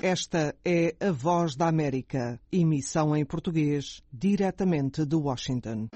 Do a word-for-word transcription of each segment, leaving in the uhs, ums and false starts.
Esta é a Voz da América, emissão em português, diretamente de Washington.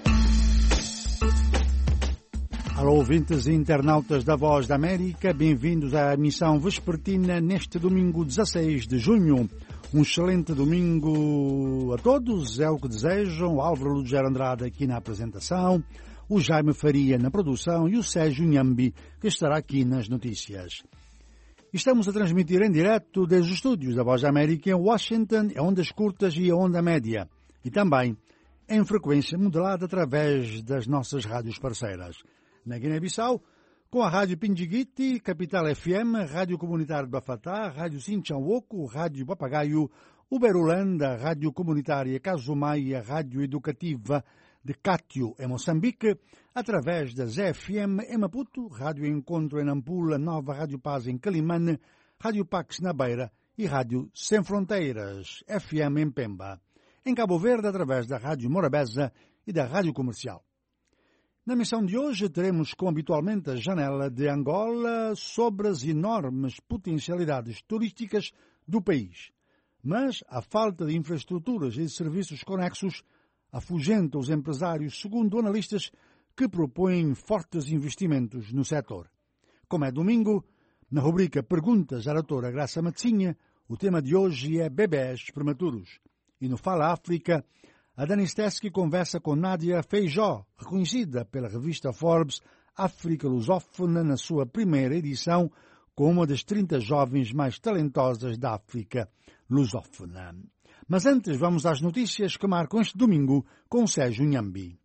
Alô, ouvintes e internautas da Voz da América, bem-vindos à emissão vespertina neste domingo dezasseis de junho. Um excelente domingo a todos, é o que desejam. O Álvaro Lugero Andrade aqui na apresentação, o Jaime Faria na produção e o Sérgio Nhambi, que estará aqui nas notícias. Estamos a transmitir em direto desde os estúdios da Voz da América em Washington, em ondas curtas e a onda média, e também em frequência modulada através das nossas rádios parceiras. Na Guiné-Bissau, com a Rádio Pindiguiti, Capital F M, Rádio Comunitária de Bafatá, Rádio Sinchanwoku, Rádio Papagaio, Uberulanda, Rádio Comunitária Casumaia, Rádio Educativa de Cátio, em Moçambique, através da Z F M em Maputo, Rádio Encontro em Nampula, Nova Rádio Paz em Calimane, Rádio Pax na Beira e Rádio Sem Fronteiras, F M em Pemba. Em Cabo Verde, através da Rádio Morabeza e da Rádio Comercial. Na missão de hoje teremos, como habitualmente, a janela de Angola sobre as enormes potencialidades turísticas do país. Mas a falta de infraestruturas e de serviços conexos afugenta os empresários, segundo analistas que propõem fortes investimentos no setor. Como é domingo, na rubrica Perguntas à doutora Graça Matzinha, o tema de hoje é bebés prematuros. E no Fala África, a Dani Steski conversa com Nádia Feijó, reconhecida pela revista Forbes África Lusófona na sua primeira edição, como uma das trinta jovens mais talentosas da África Lusófona. Mas antes vamos às notícias que marcam este domingo com Sérgio Nhambi.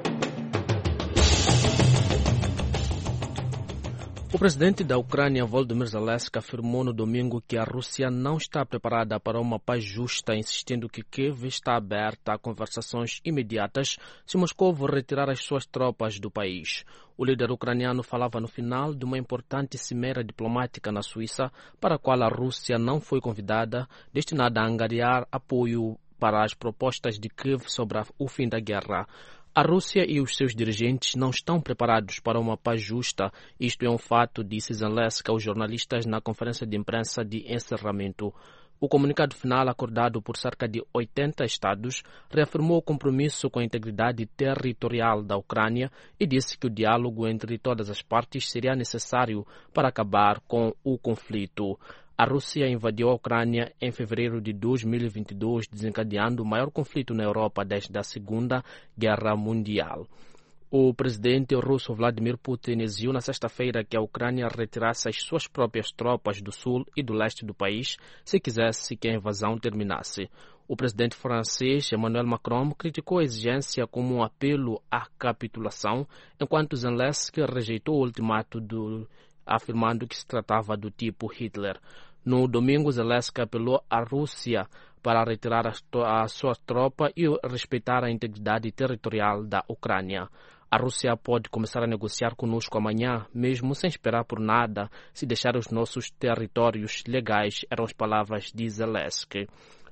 O presidente da Ucrânia, Volodymyr Zelensky, afirmou no domingo que a Rússia não está preparada para uma paz justa, insistindo que Kiev está aberta a conversações imediatas se Moscou retirar as suas tropas do país. O líder ucraniano falava no final de uma importante cimeira diplomática na Suíça, para a qual a Rússia não foi convidada, destinada a angariar apoio para as propostas de Kiev sobre o fim da guerra. A Rússia e os seus dirigentes não estão preparados para uma paz justa. Isto é um fato, disse Zelensky aos jornalistas na conferência de imprensa de encerramento. O comunicado final, acordado por cerca de oitenta estados, reafirmou o compromisso com a integridade territorial da Ucrânia e disse que o diálogo entre todas as partes seria necessário para acabar com o conflito. A Rússia invadiu a Ucrânia em fevereiro de dois mil e vinte e dois, desencadeando o maior conflito na Europa desde a Segunda Guerra Mundial. O presidente russo Vladimir Putin exigiu na sexta-feira que a Ucrânia retirasse as suas próprias tropas do sul e do leste do país se quisesse que a invasão terminasse. O presidente francês Emmanuel Macron criticou a exigência como um apelo à capitulação, enquanto Zelensky rejeitou o ultimato do, afirmando que se tratava do tipo Hitler. No domingo, Zelensky apelou à Rússia para retirar a sua tropa e respeitar a integridade territorial da Ucrânia. A Rússia pode começar a negociar conosco amanhã, mesmo sem esperar por nada, se deixar os nossos territórios legais, eram as palavras de Zelensky.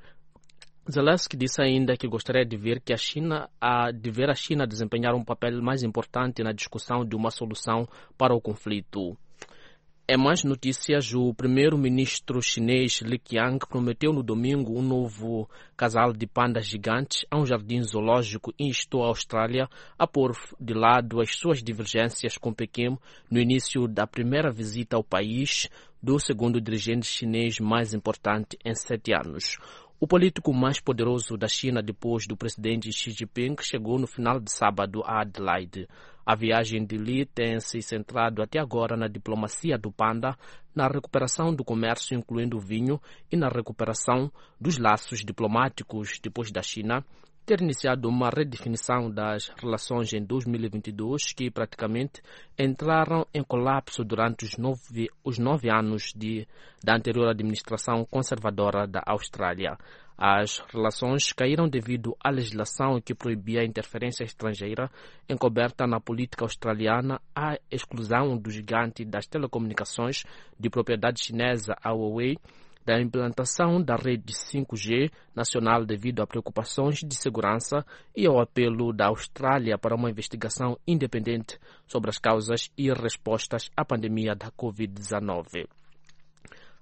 Zelensky disse ainda que gostaria de ver, que a China, a, de ver a China desempenhar um papel mais importante na discussão de uma solução para o conflito. Em mais notícias, o primeiro-ministro chinês Li Qiang prometeu no domingo um novo casal de pandas gigantes a um jardim zoológico e instou a Austrália a pôr de lado as suas divergências com Pequim no início da primeira visita ao país do segundo dirigente chinês mais importante em sete anos. O político mais poderoso da China depois do presidente Xi Jinping chegou no final de sábado a Adelaide. A viagem de Li tem se centrado até agora na diplomacia do panda, na recuperação do comércio, incluindo o vinho, e na recuperação dos laços diplomáticos depois da China ter iniciado uma redefinição das relações em dois mil e vinte e dois que praticamente entraram em colapso durante os nove, os nove anos de, da anterior administração conservadora da Austrália. As relações caíram devido à legislação que proibia a interferência estrangeira encoberta na política australiana, à exclusão do gigante das telecomunicações de propriedade chinesa, a Huawei, da implantação da rede cinco G nacional devido a preocupações de segurança e ao apelo da Austrália para uma investigação independente sobre as causas e respostas à pandemia da covid dezenove.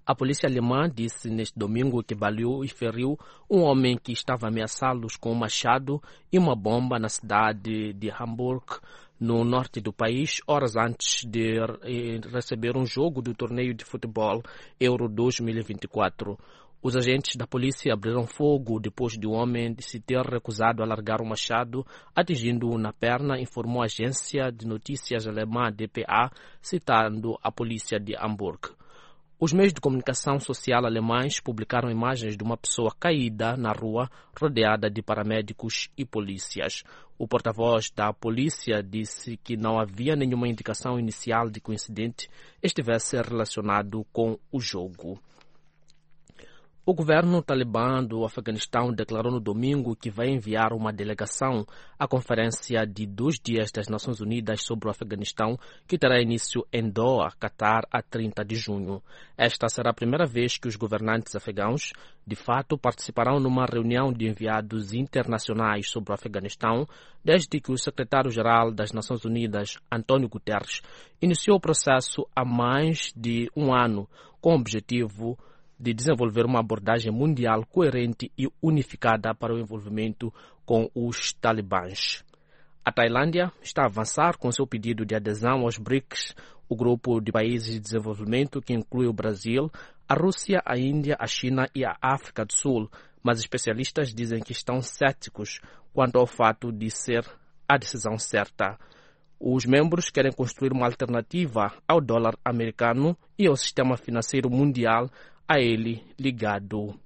A polícia alemã disse neste domingo que baleou e feriu um homem que estava a ameaçá-los com um machado e uma bomba na cidade de Hamburg, no norte do país, horas antes de receber um jogo do torneio de futebol Euro dois mil e vinte e quatro. Os agentes da polícia abriram fogo depois de o homem se ter recusado a largar o machado, atingindo-o na perna, informou a agência de notícias alemã D P A, citando a polícia de Hamburg. Os meios de comunicação social alemães publicaram imagens de uma pessoa caída na rua, rodeada de paramédicos e polícias. O porta-voz da polícia disse que não havia nenhuma indicação inicial de que o incidente estivesse relacionado com o jogo. O governo talibã do Afeganistão declarou no domingo que vai enviar uma delegação à Conferência de dois dias das Nações Unidas sobre o Afeganistão, que terá início em Doha, Catar, a trinta de junho. Esta será a primeira vez que os governantes afegãos, de fato, participarão numa reunião de enviados internacionais sobre o Afeganistão, desde que o secretário-geral das Nações Unidas, António Guterres, iniciou o processo há mais de um ano, com o objetivo de desenvolver uma abordagem mundial coerente e unificada para o envolvimento com os talibãs. A Tailândia está a avançar com seu pedido de adesão aos BRICS, o grupo de países de desenvolvimento que inclui o Brasil, a Rússia, a Índia, a China e a África do Sul, mas especialistas dizem que estão céticos quanto ao fato de ser a decisão certa. Os membros querem construir uma alternativa ao dólar americano e ao sistema financeiro mundial a ele ligado.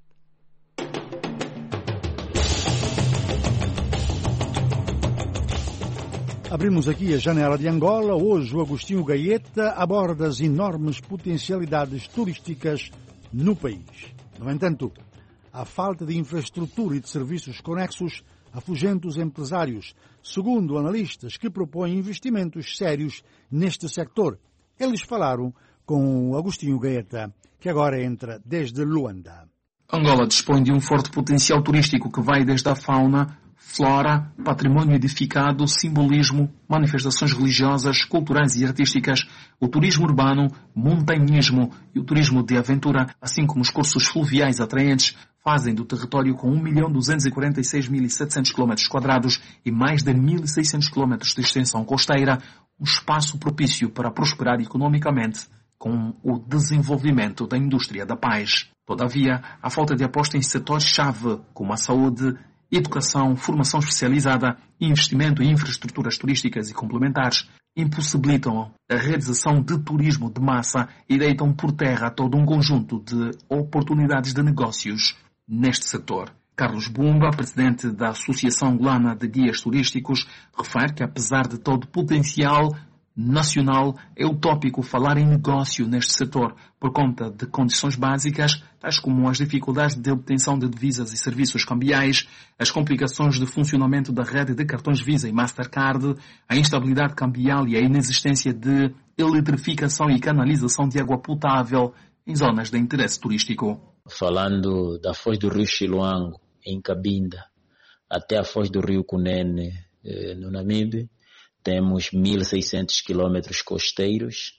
Abrimos aqui a janela de Angola. Hoje o Agostinho Gaeta aborda as enormes potencialidades turísticas no país. No entanto, a falta de infraestrutura e de serviços conexos afugenta os empresários, segundo analistas que propõem investimentos sérios neste sector. Eles falaram com o Agostinho Gaeta, que agora entra desde Luanda. Angola dispõe de um forte potencial turístico que vai desde a fauna, flora, patrimônio edificado, simbolismo, manifestações religiosas, culturais e artísticas, o turismo urbano, montanhismo e o turismo de aventura, assim como os cursos fluviais atraentes, fazem do território com um milhão duzentos e quarenta e seis mil e setecentos quilômetros quadrados e mais de mil e seiscentos quilômetros de extensão costeira, um espaço propício para prosperar economicamente com o desenvolvimento da indústria da paz. Todavia, a falta de aposta em setores-chave, como a saúde, educação, formação especializada, investimento em infraestruturas turísticas e complementares, impossibilitam a realização de turismo de massa e deitam por terra todo um conjunto de oportunidades de negócios neste setor. Carlos Bumba, presidente da Associação Angolana de Guias Turísticos, refere que, apesar de todo o potencial nacional, é utópico falar em negócio neste setor por conta de condições básicas, tais como as dificuldades de obtenção de divisas e serviços cambiais, as complicações de funcionamento da rede de cartões Visa e Mastercard, a instabilidade cambial e a inexistência de eletrificação e canalização de água potável em zonas de interesse turístico. Falando da foz do rio Chiluango, em Cabinda, até a foz do rio Cunene, no Namibe, temos mil e seiscentos quilômetros costeiros,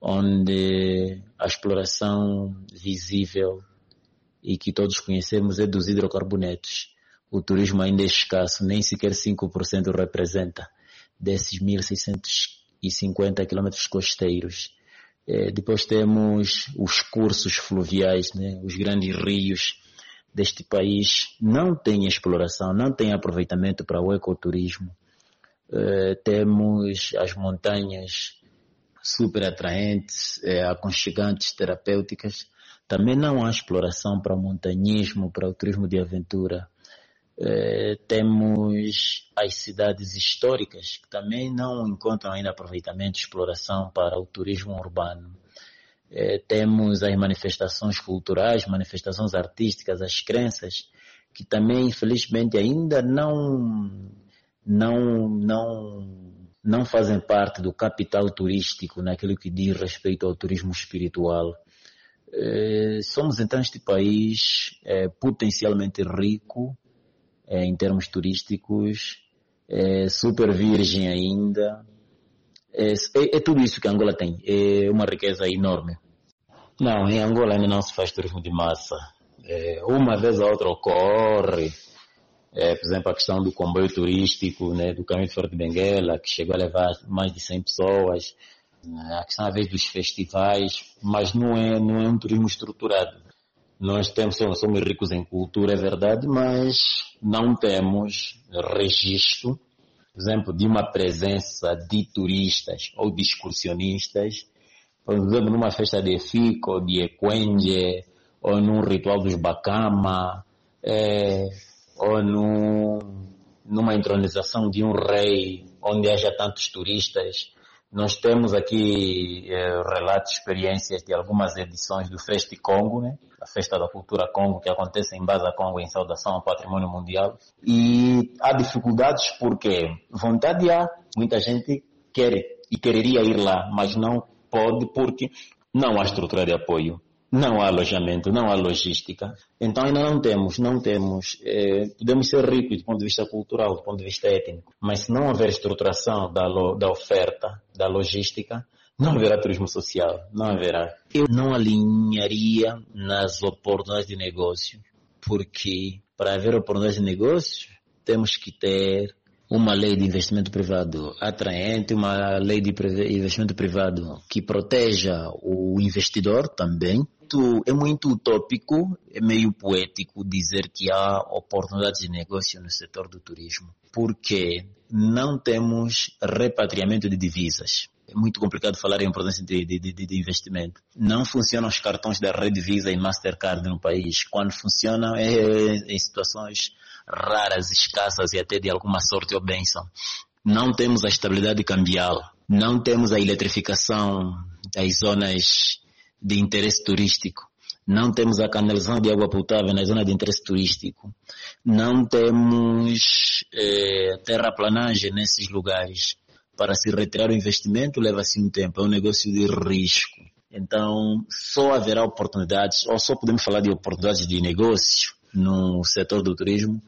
onde a exploração visível e que todos conhecemos é dos hidrocarbonetos. O turismo ainda é escasso, nem sequer cinco por cento representa desses mil seiscentos e cinquenta quilômetros costeiros. É, depois temos os cursos fluviais, né? Os grandes rios deste país não têm exploração, não têm aproveitamento para o ecoturismo. Uh, temos as montanhas super atraentes, uh, aconchegantes, terapêuticas. Também não há exploração para o montanhismo, para o turismo de aventura. Uh, temos as cidades históricas, que também não encontram ainda aproveitamento e exploração para o turismo urbano. Uh, temos as manifestações culturais, manifestações artísticas, as crenças, que também, infelizmente, ainda não... não, não, não fazem parte do capital turístico naquilo que diz respeito ao turismo espiritual. Eh, somos então este país eh, potencialmente rico eh, em termos turísticos, eh, super virgem ainda. É, é, é tudo isso que Angola tem, é uma riqueza enorme. Não, em Angola ainda não se faz turismo de massa. É, uma vez ou outra ocorre, é, por exemplo, a questão do comboio turístico, né, do caminho de Forte Benguela, que chegou a levar mais de cem pessoas. A questão, às vezes, dos festivais, mas não é, não é um turismo estruturado. Nós temos, somos, somos ricos em cultura, é verdade, mas não temos registro, por exemplo, de uma presença de turistas ou de excursionistas, por exemplo, numa festa de Fico, ou de Equenge, ou num ritual dos Bacama, é, ou num, numa entronização de um rei, onde haja tantos turistas. Nós temos aqui eh, relatos, experiências de algumas edições do Festi Congo, né? A Festa da Cultura Congo, que acontece em Baza Congo, em saudação ao patrimônio mundial. E há dificuldades porque vontade há, muita gente quer e quereria ir lá, mas não pode porque não há estrutura de apoio, não há alojamento, não há logística. Então ainda não temos, não temos, eh, podemos ser ricos do ponto de vista cultural, do ponto de vista étnico, mas se não houver estruturação da, lo, da oferta, da logística, não haverá turismo social, não haverá. Eu não alinharia nas oportunidades de negócio, porque para haver oportunidades de negócio, temos que ter uma lei de investimento privado atraente, uma lei de investimento privado que proteja o investidor também. É muito utópico, é meio poético dizer que há oportunidades de negócio no setor do turismo, porque não temos repatriamento de divisas. É muito complicado falar em importância de, de, de, de investimento. Não funcionam os cartões da Rede Visa e Mastercard no país. Quando funcionam é em situações raras, escassas e até de alguma sorte ou bênção. Não temos a estabilidade cambial. Não temos a eletrificação das zonas de interesse turístico. Não temos a canalização de água potável na zona de interesse turístico. Não temos eh, terraplanagem nesses lugares. Para se retirar o investimento leva-se um tempo, é um negócio de risco. Então, só haverá oportunidades, ou só podemos falar de oportunidades de negócio no setor do turismo,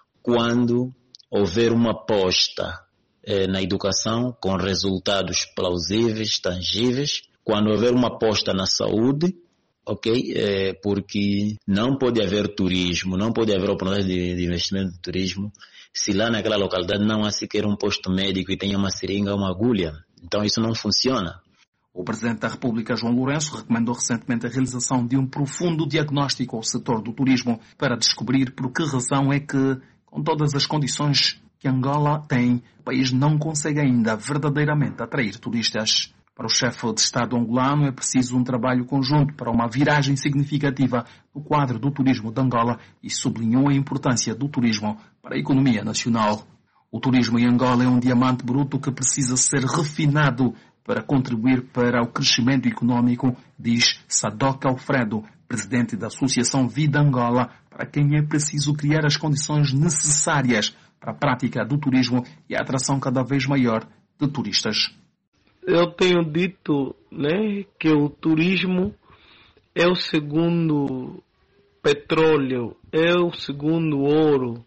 quando houver uma aposta eh, na educação com resultados plausíveis, tangíveis, quando houver uma aposta na saúde, ok? É, porque não pode haver turismo, não pode haver oportunidade de, de investimento no turismo, se lá naquela localidade não há sequer um posto médico e tenha uma seringa ou uma agulha. Então isso não funciona. O Presidente da República, João Lourenço, recomendou recentemente a realização de um profundo diagnóstico ao setor do turismo para descobrir por que razão é que, com todas as condições que Angola tem, o país não consegue ainda verdadeiramente atrair turistas. Para o chefe de Estado angolano é preciso um trabalho conjunto para uma viragem significativa no quadro do turismo de Angola e sublinhou a importância do turismo para a economia nacional. O turismo em Angola é um diamante bruto que precisa ser refinado para contribuir para o crescimento econômico, diz Sadoc Alfredo, presidente da Associação Vida Angola, para quem é preciso criar as condições necessárias para a prática do turismo e a atração cada vez maior de turistas. Eu tenho dito, né, que o turismo é o segundo petróleo, é o segundo ouro.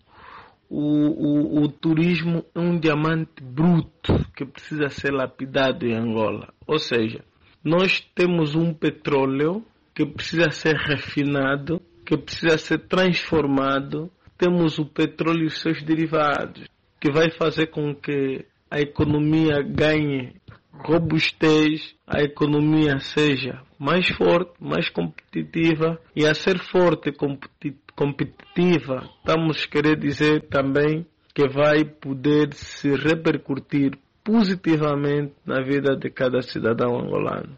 O, o, o turismo é um diamante bruto que precisa ser lapidado em Angola. Ou seja, nós temos um petróleo que precisa ser refinado, que precisa ser transformado. Temos o petróleo e os seus derivados, que vai fazer com que a economia ganhe robustez, a economia seja mais forte, mais competitiva, e a ser forte e competitiva, estamos querer dizer também que vai poder se repercutir positivamente na vida de cada cidadão angolano,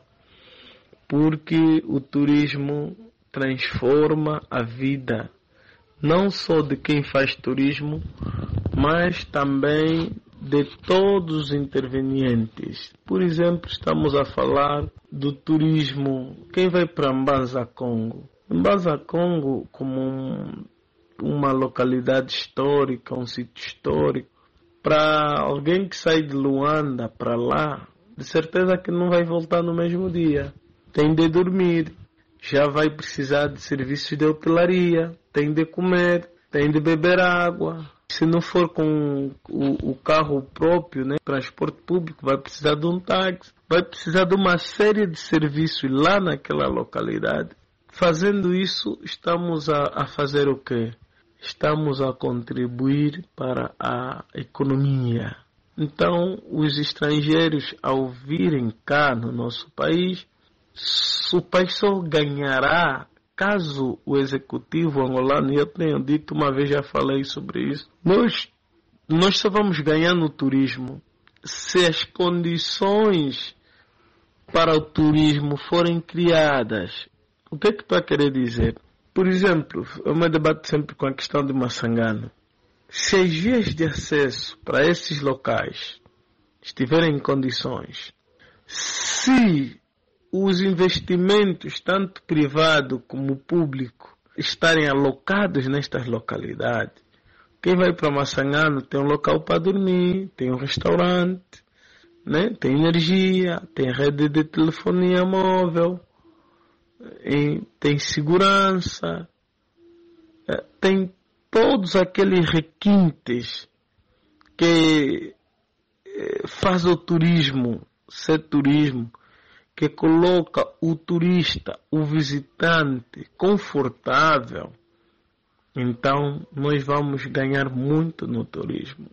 porque o turismo transforma a vida não só de quem faz turismo, mas também de todos os intervenientes. Por exemplo, estamos a falar do turismo. Quem vai para Mbanza Congo? Mbanza Congo, como um, uma localidade histórica, um sítio histórico, para alguém que sai de Luanda para lá, de certeza que não vai voltar no mesmo dia. Tem de dormir, já vai precisar de serviços de hotelaria, tem de comer, tem de beber água, Se não for com o, o carro próprio, né, transporte público, vai precisar de um táxi, vai precisar de uma série de serviços lá naquela localidade. Fazendo isso, estamos a, a fazer o quê? Estamos a contribuir para a economia. Então, os estrangeiros, ao virem cá no nosso país, o país só ganhará caso o executivo angolano, e eu tenho dito uma vez, já falei sobre isso, nós, nós só vamos ganhar no turismo se as condições para o turismo forem criadas. O que é que estou a querer dizer? Por exemplo, eu me debato sempre com a questão de Massangano. Se as vias de acesso para esses locais estiverem em condições, se os investimentos, tanto privado como público, estarem alocados nestas localidades, quem vai para Massangano tem um local para dormir, tem um restaurante, né? Tem energia, tem rede de telefonia móvel, tem segurança, tem todos aqueles requintes que faz o turismo ser turismo, que coloca o turista, o visitante confortável. Então nós vamos ganhar muito no turismo.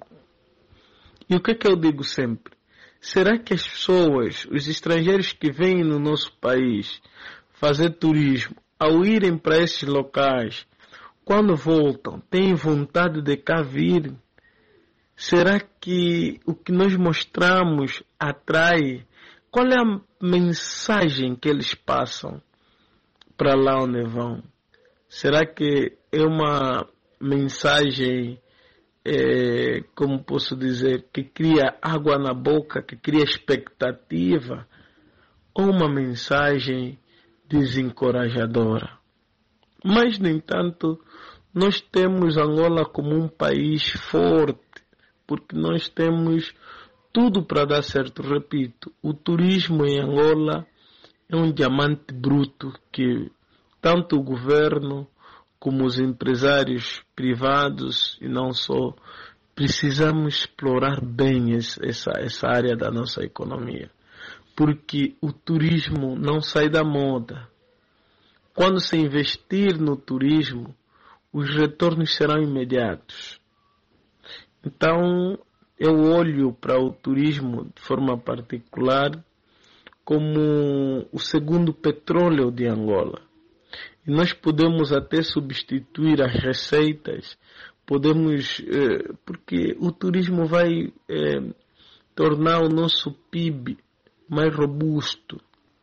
E o que é que eu digo sempre? Será que as pessoas, os estrangeiros que vêm no nosso país fazer turismo, ao irem para esses locais, quando voltam, têm vontade de cá vir? Será que o que nós mostramos atrai? Qual é a mensagem que eles passam para lá onde vão? Será que é uma mensagem, é, como posso dizer, que cria água na boca, que cria expectativa? Ou uma mensagem desencorajadora? Mas, no entanto, nós temos Angola como um país forte, porque nós temos tudo para dar certo. Repito, o turismo em Angola é um diamante bruto que tanto o governo como os empresários privados, e não só, precisamos explorar bem essa, essa área da nossa economia. Porque o turismo não sai da moda. Quando se investir no turismo, os retornos serão imediatos. Então, eu olho para o turismo de forma particular como o segundo petróleo de Angola. E nós podemos até substituir as receitas, podemos, eh, porque o turismo vai eh, tornar o nosso P I B mais robusto,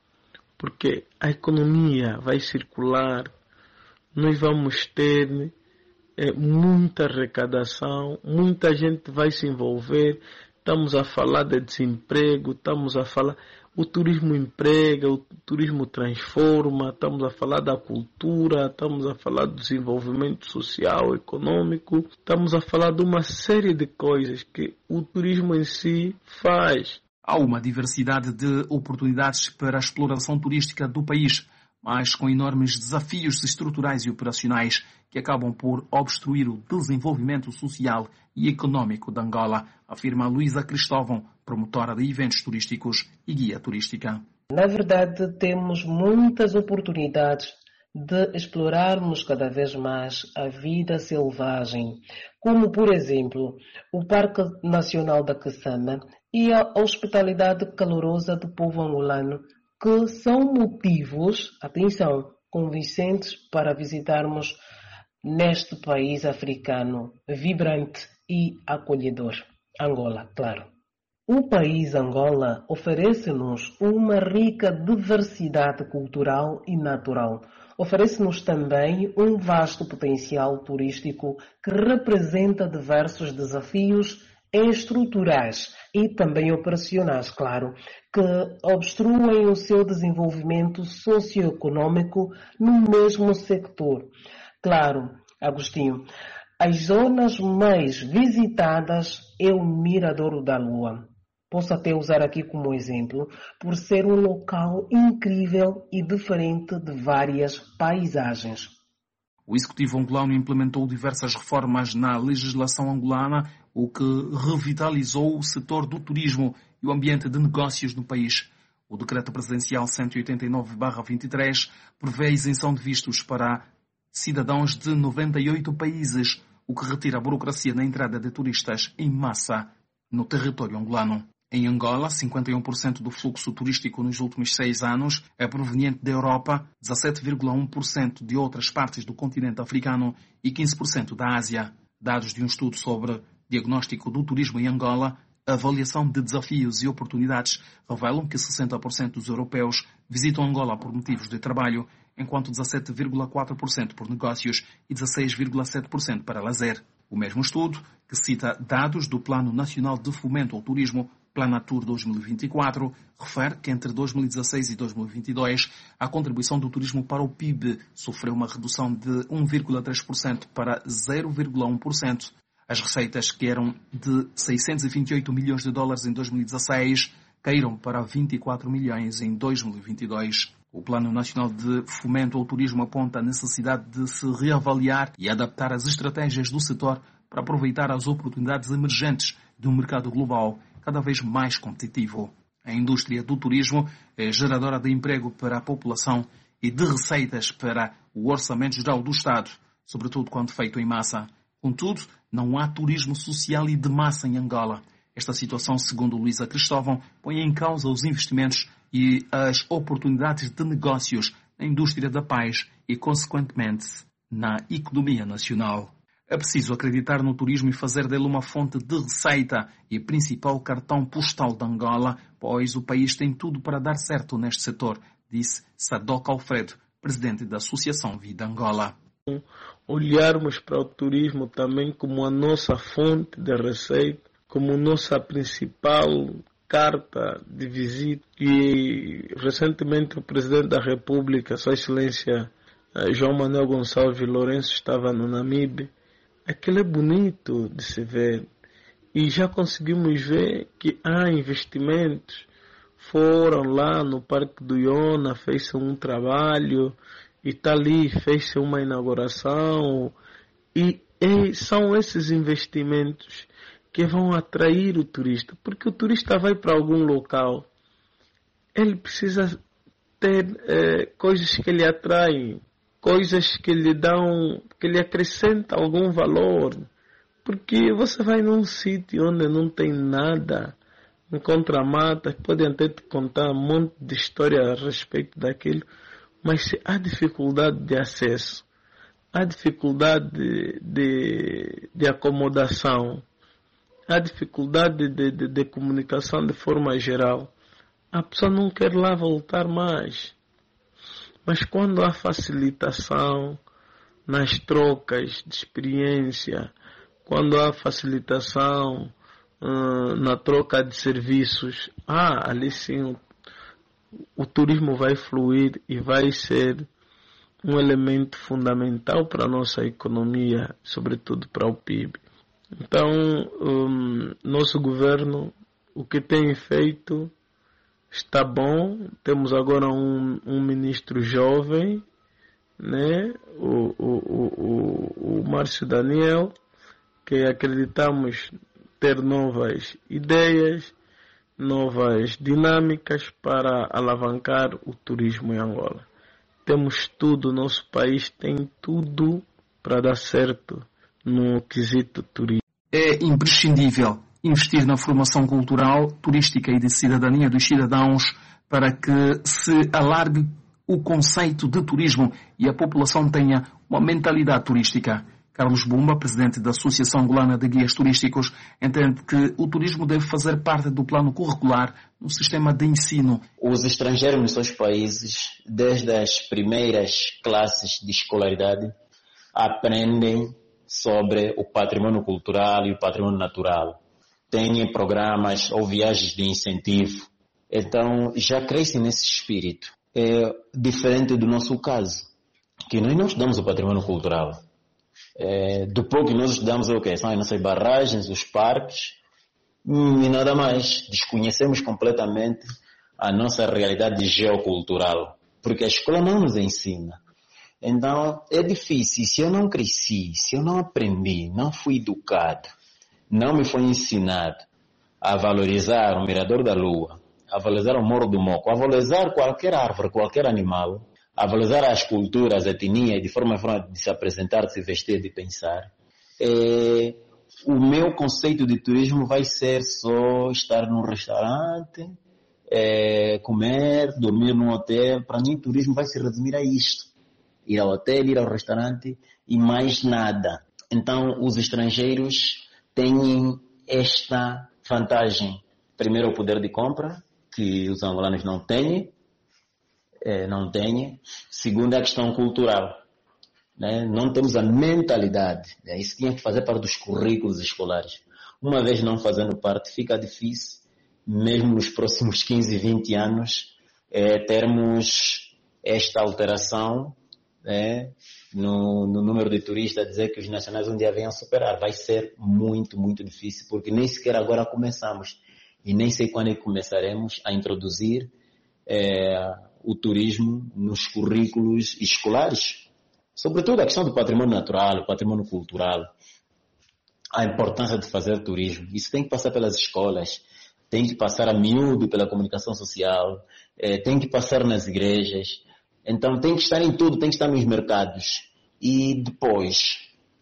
porque a economia vai circular, nós vamos ter é, muita arrecadação, muita gente vai se envolver. Estamos a falar de desemprego, estamos a falar, o turismo emprega, o turismo transforma, estamos a falar da cultura, estamos a falar do desenvolvimento social, econômico, estamos a falar de uma série de coisas que o turismo em si faz. Há uma diversidade de oportunidades para a exploração turística do país, mas com enormes desafios estruturais e operacionais que acabam por obstruir o desenvolvimento social e econômico de Angola, afirma Luísa Cristóvão, promotora de eventos turísticos e guia turística. Na verdade, temos muitas oportunidades de explorarmos cada vez mais a vida selvagem, como, por exemplo, o Parque Nacional da Kassama e a hospitalidade calorosa do povo angolano, que são motivos, atenção, convincentes para visitarmos neste país africano vibrante e acolhedor. Angola, claro. O país Angola oferece-nos uma rica diversidade cultural e natural. Oferece-nos também um vasto potencial turístico que representa diversos desafios estruturais e também operacionais, claro, que obstruem o seu desenvolvimento socioeconômico no mesmo sector. Claro, Agostinho, as zonas mais visitadas é o Miradouro da Lua. Posso até usar aqui como exemplo, por ser um local incrível e diferente de várias paisagens. O executivo angolano implementou diversas reformas na legislação angolana, o que revitalizou o setor do turismo e o ambiente de negócios no país. O decreto presidencial cento e oitenta e nove barra vinte e três prevê a isenção de vistos para cidadãos de noventa e oito países, o que retira a burocracia na entrada de turistas em massa no território angolano. Em Angola, cinquenta e um por cento do fluxo turístico nos últimos seis anos é proveniente da Europa, dezassete vírgula um por cento de outras partes do continente africano e quinze por cento da Ásia. Dados de um estudo sobre diagnóstico do turismo em Angola, avaliação de desafios e oportunidades revelam que sessenta por cento dos europeus visitam Angola por motivos de trabalho, enquanto dezassete vírgula quatro por cento por negócios e dezasseis vírgula sete por cento para lazer. O mesmo estudo, que cita dados do Plano Nacional de Fomento ao Turismo, Planatur dois mil e vinte e quatro, refere que entre dois mil e dezasseis e dois mil e vinte e dois a contribuição do turismo para o P I B sofreu uma redução de um vírgula três por cento para zero vírgula um por cento. As receitas, que eram de seiscentos e vinte e oito milhões de dólares em dois mil e dezasseis, caíram para vinte e quatro milhões em dois mil e vinte e dois. O Plano Nacional de Fomento ao Turismo aponta a necessidade de se reavaliar e adaptar as estratégias do setor para aproveitar as oportunidades emergentes de um mercado global cada vez mais competitivo. A indústria do turismo é geradora de emprego para a população e de receitas para o Orçamento Geral do Estado, sobretudo quando feito em massa. Contudo, não há turismo social e de massa em Angola. Esta situação, segundo Luísa Cristóvão, põe em causa os investimentos e as oportunidades de negócios na indústria da paz e, consequentemente, na economia nacional. É preciso acreditar no turismo e fazer dele uma fonte de receita e principal cartão postal de Angola, pois o país tem tudo para dar certo neste setor, disse Sadoc Alfredo, presidente da Associação Vida Angola. Olharmos para o turismo também como a nossa fonte de receita, como nossa principal carta de visita. E recentemente o presidente da República, Sua Excelência João Manuel Gonçalves Lourenço, estava no Namibe. Aquilo é bonito de se ver. E já conseguimos ver que há investimentos. Foram lá no Parque do Iona, fez-se um trabalho, e está ali, fez-se uma inauguração. E, e são esses investimentos que vão atrair o turista. Porque o turista vai para algum local, ele precisa ter é, coisas que lhe atraem, coisas que lhe dão, que lhe acrescentam algum valor. Porque você vai num sítio onde não tem nada, encontra matas, podem até te contar um monte de história a respeito daquilo, mas se há dificuldade de acesso, há dificuldade de, de, de acomodação, há dificuldade de, de, de comunicação de forma geral, a pessoa não quer lá voltar mais. Mas quando há facilitação nas trocas de experiência, quando há facilitação uh, na troca de serviços, ah, ali sim o, o turismo vai fluir e vai ser um elemento fundamental para a nossa economia, sobretudo para o P I B. Então, um, nosso governo, o que tem feito está bom. Temos agora um, um ministro jovem, né? o, o, o, o Márcio Daniel, que acreditamos ter novas ideias, novas dinâmicas para alavancar o turismo em Angola. Temos tudo, nosso país tem tudo para dar certo no quesito turismo. É imprescindível investir na formação cultural, turística e de cidadania dos cidadãos para que se alargue o conceito de turismo e a população tenha uma mentalidade turística. Carlos Bumba, presidente da Associação Angolana de Guias Turísticos, entende que o turismo deve fazer parte do plano curricular no sistema de ensino. Os estrangeiros nos seus países, desde as primeiras classes de escolaridade, aprendem sobre o patrimônio cultural e o patrimônio natural. Têm programas ou viagens de incentivo. Então, já crescem nesse espírito. É diferente do nosso caso, que nós não estudamos o patrimônio cultural. É, do pouco que nós estudamos é o quê? São as nossas barragens, os parques e nada mais. Desconhecemos completamente a nossa realidade geocultural, porque a escola não nos ensina. Então, é difícil. Se eu não cresci, se eu não aprendi, não fui educado, não me foi ensinado a valorizar o Mirador da Lua, a valorizar o Morro do Moco, a valorizar qualquer árvore, qualquer animal, a valorizar as culturas, a etnia, de forma, forma de se apresentar, de se vestir, de pensar, é, o meu conceito de turismo vai ser só estar num restaurante, é, comer, dormir num hotel. Para mim, turismo vai se resumir a isto. Ir ao hotel, ir ao restaurante e mais nada. Então, os estrangeiros têm esta vantagem. Primeiro, o poder de compra, que os angolanos não têm. É, não têm. Segundo, a questão cultural. Né? Não temos a mentalidade. Né? Isso tinha que fazer parte dos currículos escolares. Uma vez não fazendo parte, fica difícil, mesmo nos próximos quinze, vinte anos, é, termos esta alteração, né, no, no número de turistas, dizer que os nacionais um dia venham superar. Vai ser muito, muito difícil, porque nem sequer agora começamos. E nem sei quando é que começaremos a introduzir é, o turismo nos currículos escolares. Sobretudo a questão do patrimônio natural, o patrimônio cultural. A importância de fazer turismo. Isso tem que passar pelas escolas, tem que passar a miúdo pela comunicação social, é, tem que passar nas igrejas. Então tem que estar em tudo, tem que estar nos mercados. E depois,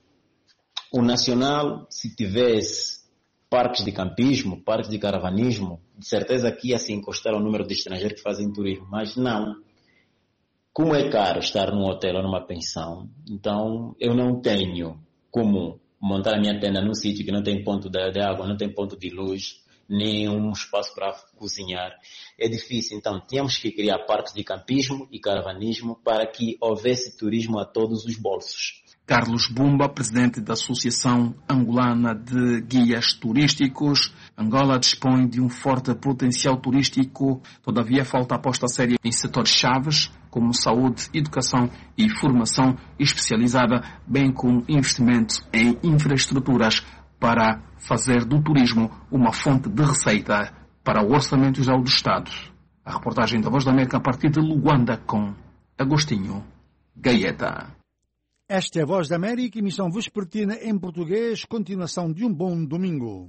o nacional, se tivesse parques de campismo, parques de caravanismo, de certeza que ia se encostar ao número de estrangeiros que fazem turismo. Mas não. Como é caro estar num hotel ou numa pensão, então eu não tenho como montar a minha tenda num sítio que não tem ponto de, de água, não tem ponto de luz, nem um espaço para cozinhar. É difícil, então tínhamos que criar parques de campismo e caravanismo para que houvesse turismo a todos os bolsos. Carlos Bumba, presidente da Associação Angolana de Guias Turísticos. Angola dispõe de um forte potencial turístico, todavia falta aposta séria em setores chaves, como saúde, educação e formação especializada, bem como investimento em infraestruturas para fazer do turismo uma fonte de receita para o Orçamento Geral do Estado. A reportagem da Voz da América a partir de Luanda com Agostinho Gaeta. Esta é a Voz da América, emissão vespertina em português, continuação de um bom domingo.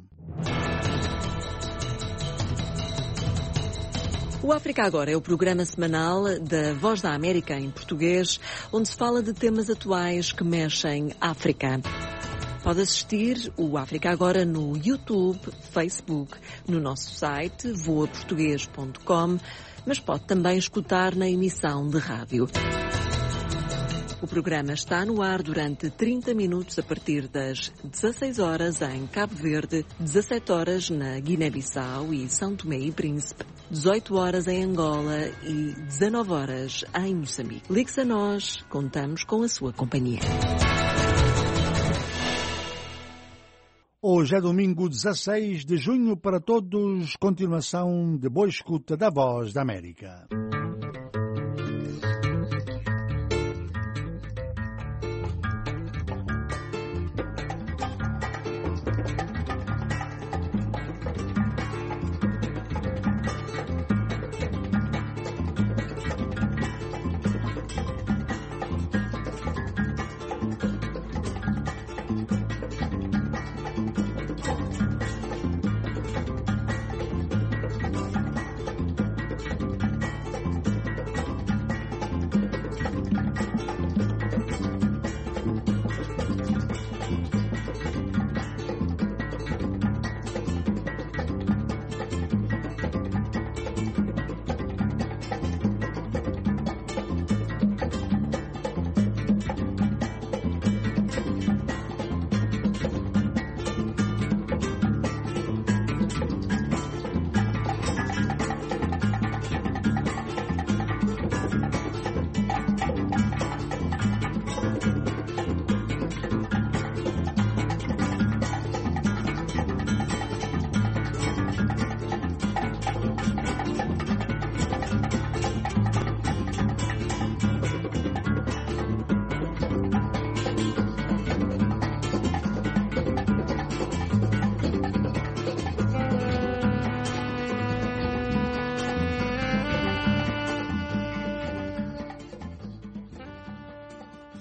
O África Agora é o programa semanal da Voz da América em português, onde se fala de temas atuais que mexem África. Pode assistir o África Agora no YouTube, Facebook, no nosso site voa português ponto com, mas pode também escutar na emissão de rádio. O programa está no ar durante trinta minutos a partir das dezasseis horas em Cabo Verde, dezassete horas na Guiné-Bissau e São Tomé e Príncipe, dezoito horas em Angola e dezanove horas em Moçambique. Ligue-se a nós, contamos com a sua companhia. Hoje é domingo dezasseis de junho para todos, continuação de boa escuta da Voz da América.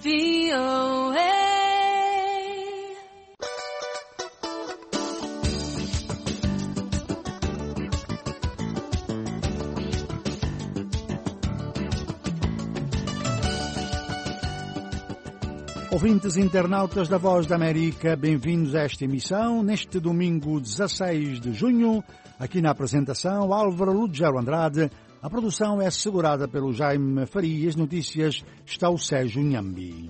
V O A. Ouvintes internautas da Voz da América, bem-vindos a esta emissão, neste domingo dezasseis de junho, aqui na apresentação Álvaro Lugero Andrade, a produção é assegurada pelo Jaime Faria e as notícias está o Sérgio Nhambi.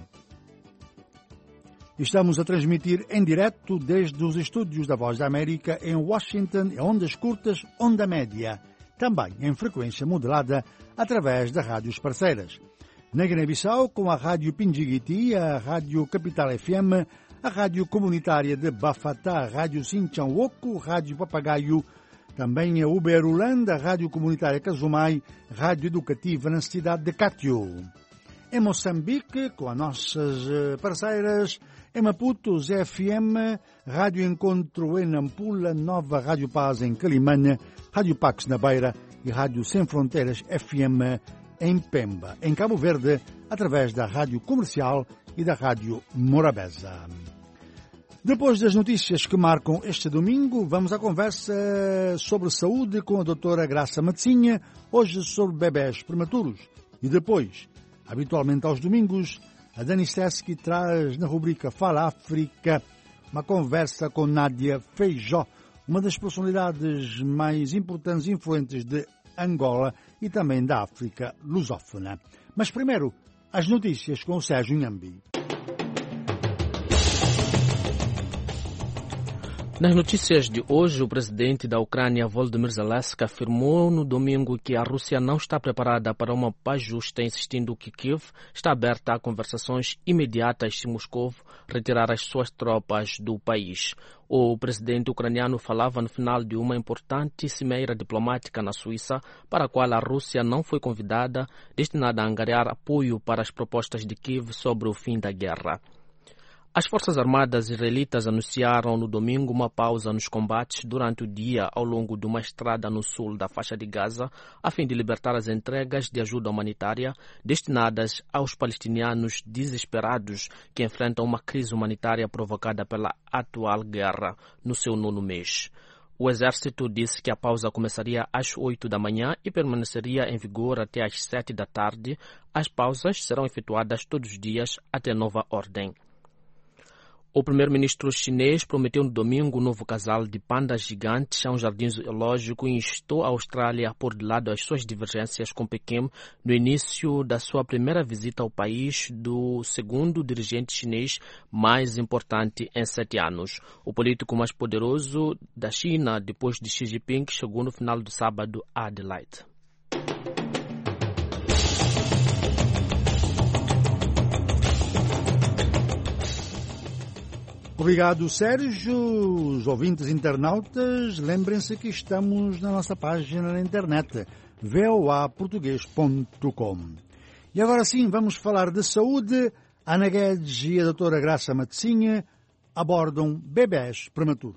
Estamos a transmitir em direto desde os estúdios da Voz da América em Washington, em ondas curtas, onda média, também em frequência modulada através de rádios parceiras. Na Guiné-Bissau, com a Rádio Pinjiguiti, a Rádio Capital F M, a Rádio Comunitária de Bafatá, a Rádio Sinchão-Oco, Rádio Papagaio, também a Uberulândia, a Rádio Comunitária Casumai, Rádio Educativa na cidade de Cátio. Em Moçambique, com as nossas parceiras, em Maputo, Z F M, Rádio Encontro em Nampula, Nova Rádio Paz em Calimane, Rádio Pax na Beira e Rádio Sem Fronteiras F M em Pemba, em Cabo Verde, através da Rádio Comercial e da Rádio Morabeza. Depois das notícias que marcam este domingo, vamos à conversa sobre saúde com a doutora Graça Matzinha, hoje sobre bebés prematuros. E depois, habitualmente aos domingos, a Dani Seschi traz na rubrica Fala África uma conversa com Nádia Feijó, uma das personalidades mais importantes e influentes de Angola e também da África lusófona. Mas primeiro, as notícias com o Sérgio Nhambi. Nas notícias de hoje, o presidente da Ucrânia, Volodymyr Zelensky, afirmou no domingo que a Rússia não está preparada para uma paz justa, insistindo que Kiev está aberta a conversações imediatas se Moscou retirar as suas tropas do país. O presidente ucraniano falava no final de uma importante cimeira diplomática na Suíça, para a qual a Rússia não foi convidada, destinada a angariar apoio para as propostas de Kiev sobre o fim da guerra. As Forças Armadas israelitas anunciaram no domingo uma pausa nos combates durante o dia ao longo de uma estrada no sul da faixa de Gaza, a fim de libertar as entregas de ajuda humanitária destinadas aos palestinianos desesperados que enfrentam uma crise humanitária provocada pela atual guerra no seu nono mês. O exército disse que a pausa começaria às oito da manhã e permaneceria em vigor até às sete da tarde. As pausas serão efetuadas todos os dias até nova ordem. O primeiro-ministro chinês prometeu no domingo um novo casal de pandas gigantes a um jardim zoológico e instou a Austrália a pôr de lado as suas divergências com Pequim no início da sua primeira visita ao país do segundo dirigente chinês mais importante em sete anos. O político mais poderoso da China, depois de Xi Jinping, chegou no final do sábado a Adelaide. Obrigado, Sérgio. Os ouvintes internautas, lembrem-se que estamos na nossa página na internet, v o a português ponto com. E agora sim, vamos falar de saúde. A Ana Guedes e a doutora Graça Matzinha abordam bebés prematuros.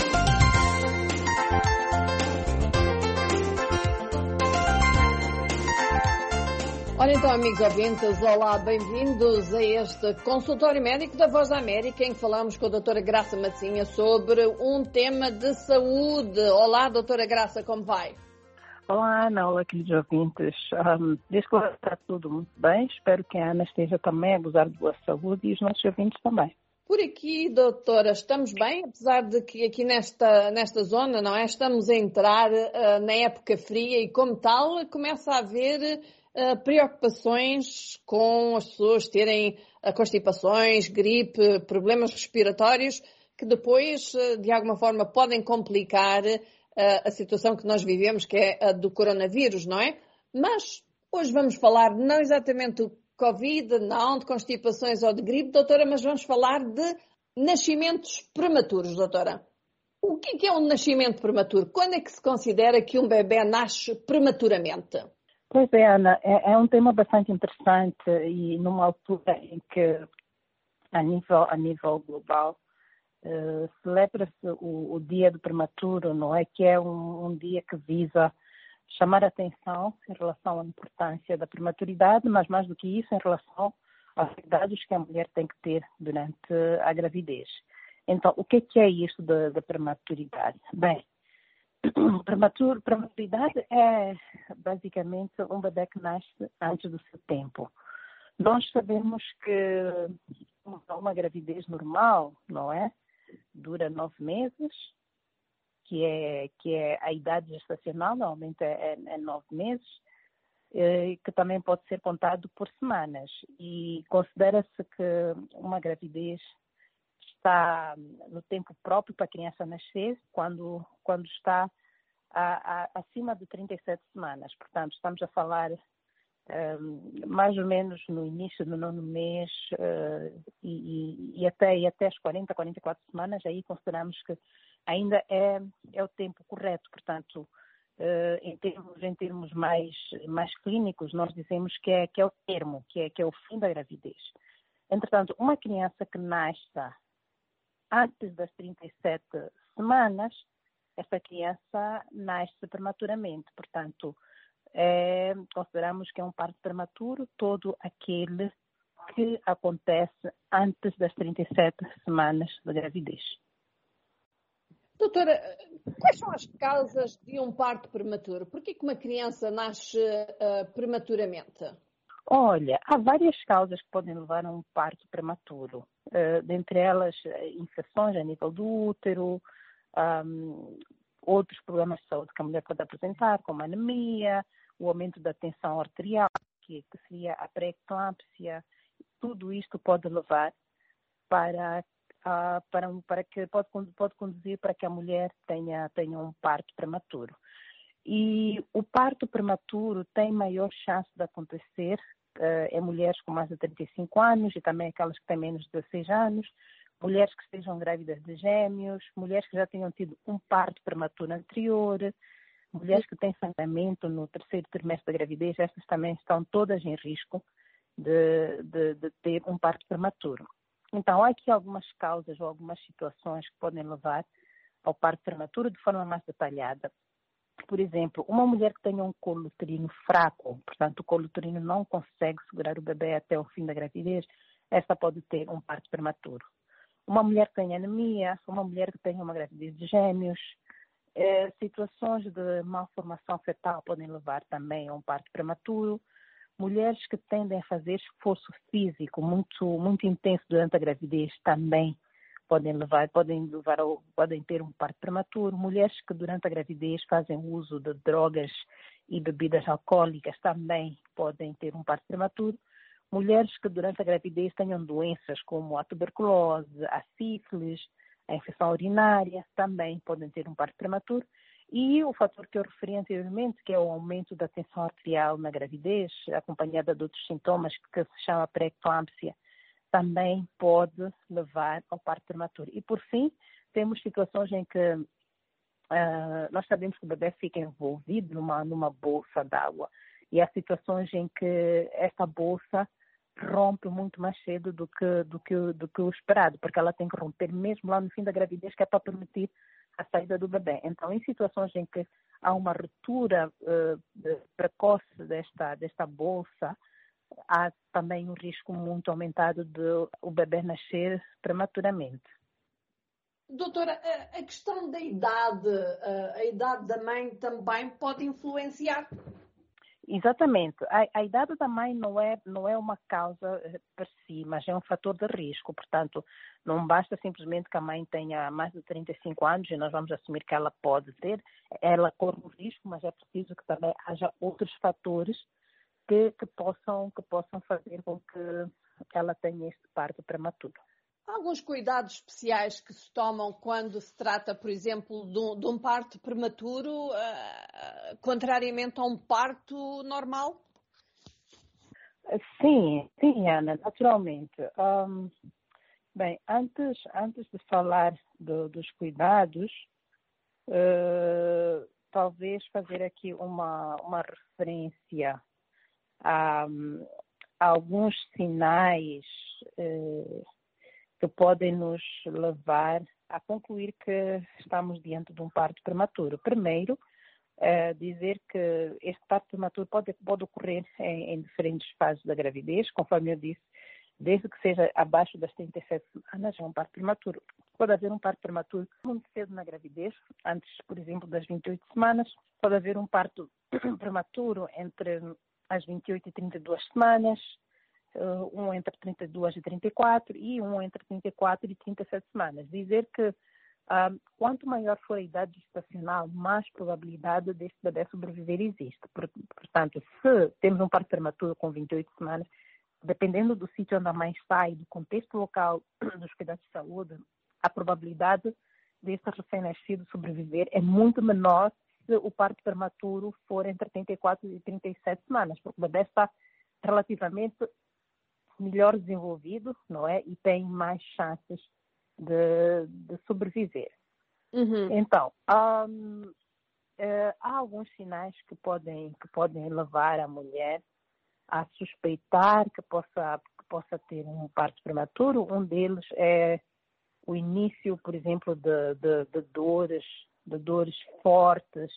Ora então, amigos ouvintes, olá, bem-vindos a este consultório médico da Voz da América, em que falamos com a doutora Graça Matzinha sobre um tema de saúde. Olá, doutora Graça, como vai? Olá, Ana, olá, queridos ouvintes. Um, desde que está tudo muito bem, espero que a Ana esteja também a gozar de boa saúde e os nossos ouvintes também. Por aqui, doutora, estamos bem, apesar de que aqui nesta, nesta zona, não é? Estamos a entrar uh, na época fria e, como tal, começa a haver Uh, preocupações com as pessoas terem uh, constipações, gripe, problemas respiratórios, que depois, uh, de alguma forma, podem complicar uh, a situação que nós vivemos, que é a do coronavírus, não é? Mas hoje vamos falar não exatamente do Covid, não de constipações ou de gripe, doutora, mas vamos falar de nascimentos prematuros, doutora. O que é um nascimento prematuro? Quando é que se considera que um bebê nasce prematuramente? Pois é, Ana, é, é um tema bastante interessante e numa altura em que, a nível, a nível global, uh, celebra-se o, o Dia do Prematuro, não é? Que é um, um dia que visa chamar a atenção em relação à importância da prematuridade, mas mais do que isso, em relação aos cuidados que a mulher tem que ter durante a gravidez. Então, o que é, que é isto da, da prematuridade? Bem, prematur, prematuridade é basicamente um bebê que nasce antes do seu tempo. Nós sabemos que uma gravidez normal, não é? Dura nove meses, que é, que é a idade gestacional, normalmente é, é nove meses, que também pode ser contado por semanas. E considera-se que uma gravidez está no tempo próprio para a criança nascer, quando, quando está a, a, acima de trinta e sete semanas. Portanto, estamos a falar um, mais ou menos no início do nono mês uh, e, e, e, até, e até as quarenta, quarenta e quatro semanas, aí consideramos que ainda é, é o tempo correto. Portanto, uh, em termos, em termos mais, mais clínicos, nós dizemos que é, que é o termo, que é, que é o fim da gravidez. Entretanto, uma criança que nasça antes das trinta e sete semanas, essa criança nasce prematuramente. Portanto, é, consideramos que é um parto prematuro todo aquele que acontece antes das trinta e sete semanas da gravidez. Doutora, quais são as causas de um parto prematuro? Por que uma criança nasce uh, prematuramente? Olha, há várias causas que podem levar a um parto prematuro. Uh, dentre elas, infecções a nível do útero, um, outros problemas de saúde que a mulher pode apresentar, como anemia, o aumento da tensão arterial, que, que seria a pré-eclâmpsia. Tudo isto pode levar para, uh, para, um, para que pode, pode conduzir para que a mulher tenha, tenha um parto prematuro. E o parto prematuro tem maior chance de acontecer uh, em mulheres com mais de trinta e cinco anos e também aquelas que têm menos de dezesseis anos, mulheres que estejam grávidas de gêmeos, mulheres que já tenham tido um parto prematuro anterior, mulheres que têm sangramento no terceiro trimestre da gravidez, essas também estão todas em risco de, de, de ter um parto prematuro. Então, há aqui algumas causas ou algumas situações que podem levar ao parto prematuro de forma mais detalhada. Por exemplo, uma mulher que tenha um colo uterino fraco, portanto o colo uterino não consegue segurar o bebê até o fim da gravidez, essa pode ter um parto prematuro. Uma mulher que tenha anemia, uma mulher que tenha uma gravidez de gêmeos, eh, situações de malformação fetal podem levar também a um parto prematuro. Mulheres que tendem a fazer esforço físico muito, muito intenso durante a gravidez também podem levar, podem levar ao, podem ter um parto prematuro. Mulheres que durante a gravidez fazem uso de drogas e bebidas alcoólicas também podem ter um parto prematuro. Mulheres que durante a gravidez tenham doenças como a tuberculose, a sífilis, a infecção urinária, também podem ter um parto prematuro. E o fator que eu referi anteriormente, que é o aumento da tensão arterial na gravidez, acompanhada de outros sintomas que se chama pré-eclâmpsia, também pode levar ao parto prematuro. E, por fim, temos situações em que uh, nós sabemos que o bebê fica envolvido numa, numa bolsa d'água. E há situações em que esta bolsa rompe muito mais cedo do que, do que, do que o esperado, porque ela tem que romper mesmo lá no fim da gravidez, que é para permitir a saída do bebê. Então, em situações em que há uma ruptura uh, precoce desta, desta bolsa, há também um risco muito aumentado de o bebê nascer prematuramente. Doutora, a questão da idade, a idade da mãe também pode influenciar? Exatamente. A, a idade da mãe não é, não é uma causa per si, mas é um fator de risco. Portanto, não basta simplesmente que a mãe tenha mais de trinta e cinco anos e nós vamos assumir que ela pode ter. Ela corre um risco, mas é preciso que também haja outros fatores que, que, possam, que possam fazer com que ela tenha este parto prematuro. Há alguns cuidados especiais que se tomam quando se trata, por exemplo, de um, de um parto prematuro, uh, contrariamente a um parto normal? Sim, sim, Ana, naturalmente. Um, bem, antes, antes de falar do, dos cuidados, uh, talvez fazer aqui uma, uma referência a, a alguns sinais uh, que podem nos levar a concluir que estamos diante de um parto prematuro. Primeiro, uh, dizer que este parto prematuro pode, pode ocorrer em, em diferentes fases da gravidez. Conforme eu disse, desde que seja abaixo das trinta e sete semanas, é um parto prematuro. Pode haver um parto prematuro muito cedo na gravidez, antes, por exemplo, das vinte e oito semanas. Pode haver um parto prematuro entre as vinte e oito e trinta e duas semanas, um entre trinta e duas e trinta e quatro e um entre trinta e quatro e trinta e sete semanas. Dizer que ah, quanto maior for a idade gestacional, mais probabilidade deste bebê sobreviver existe. Portanto, se temos um parto prematuro com vinte e oito semanas, dependendo do sítio onde a mãe está e do contexto local dos cuidados de saúde, a probabilidade desse recém-nascido sobreviver é muito menor se o parto prematuro for entre trinta e quatro e trinta e sete semanas, porque o bebê está relativamente melhor desenvolvido, não é? E tem mais chances de, de sobreviver. Uhum. Então, hum, é, há alguns sinais que podem, que podem levar a mulher a suspeitar que possa, que possa ter um parto prematuro. Um deles é o início, por exemplo, de, de, de dores, de dores fortes,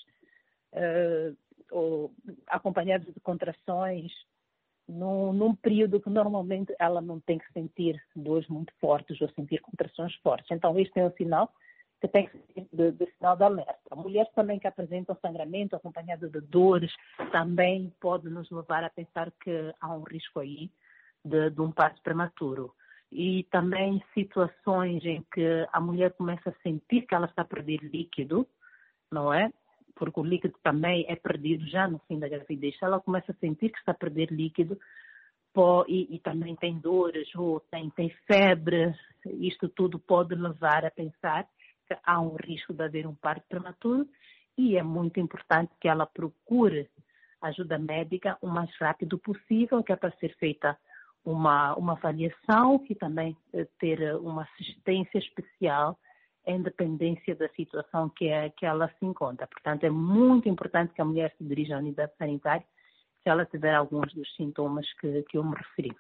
uh, ou acompanhadas de contrações, num, num período que normalmente ela não tem que sentir dores muito fortes ou sentir contrações fortes. Então, este é um sinal que tem que ser de, de sinal de alerta. Mulheres também que apresentam sangramento acompanhado de dores também pode nos levar a pensar que há um risco aí de, de um parto prematuro. E também situações em que a mulher começa a sentir que ela está a perder líquido, não é? Porque o líquido também é perdido já no fim da gravidez. Se ela começa a sentir que está a perder líquido pô, e, e também tem dores ou tem, tem febre, isto tudo pode levar a pensar que há um risco de haver um parto prematuro e é muito importante que ela procure ajuda médica o mais rápido possível, que é para ser feita uma, uma avaliação e também ter uma assistência especial em dependência da situação que, é, que ela se encontra. Portanto, é muito importante que a mulher se dirija à unidade sanitária se ela tiver alguns dos sintomas que, que eu me referi.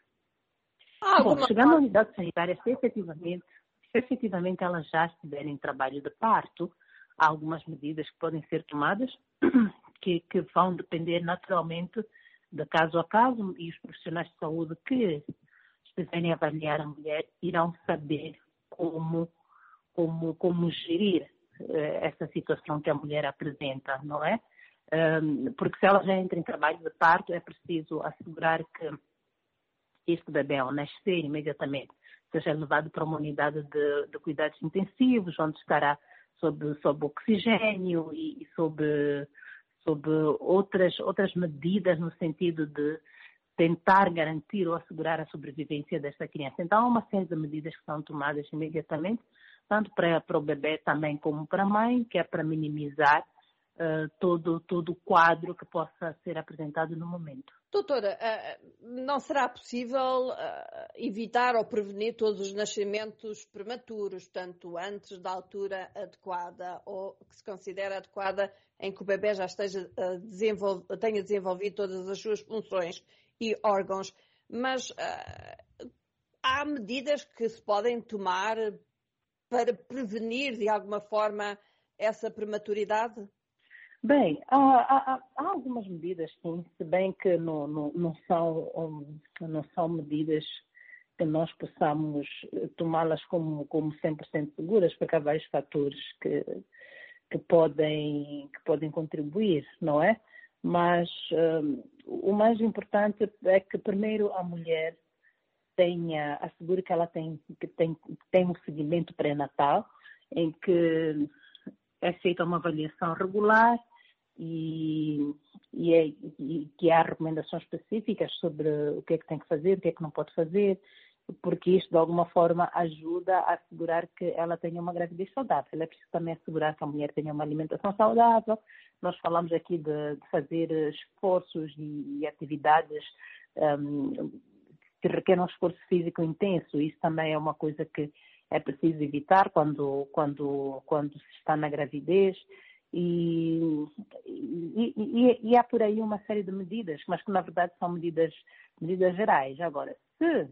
Ah, Bom, chegando à unidade sanitária, se efetivamente, se efetivamente ela já estiver em trabalho de parto, há algumas medidas que podem ser tomadas que, que vão depender naturalmente de caso a caso, e os profissionais de saúde que estiverem a avaliar a mulher irão saber como Como, como gerir uh, essa situação que a mulher apresenta, não é? Um, porque se ela já entra em trabalho de parto, é preciso assegurar que este bebê, ao nascer imediatamente, seja levado para uma unidade de, de cuidados intensivos, onde estará sob, sob oxigênio e, e sob, sob outras, outras medidas no sentido de tentar garantir ou assegurar a sobrevivência desta criança. Então, há uma série de medidas que são tomadas imediatamente, tanto para, para o bebê também como para a mãe, que é para minimizar uh, todo, todo o quadro que possa ser apresentado no momento. Doutora, não será possível evitar ou prevenir todos os nascimentos prematuros, tanto antes da altura adequada ou que se considera adequada em que o bebê já esteja desenvol... tenha desenvolvido todas as suas funções e órgãos, mas uh, há medidas que se podem tomar para prevenir de alguma forma essa prematuridade? Bem, há, há, há algumas medidas, sim, se bem que não, não, não, são, não são medidas que nós possamos tomá-las como, como cem por cento seguras, porque há vários fatores que, que, podem, que podem contribuir, não é? Mas um, o mais importante é que primeiro a mulher tenha, assegure que ela tem, que tem, tem um seguimento pré-natal, em que é feita uma avaliação regular e, e, é, e que há recomendações específicas sobre o que é que tem que fazer, o que é que não pode fazer, porque isto de alguma forma ajuda a assegurar que ela tenha uma gravidez saudável. É preciso também assegurar que a mulher tenha uma alimentação saudável. Nós falamos aqui de, de fazer esforços e, e atividades um, que requerem um esforço físico intenso. Isso também é uma coisa que é preciso evitar quando, quando, quando se está na gravidez. E, e, e, e há por aí uma série de medidas, mas que na verdade são medidas, medidas gerais. Agora, se,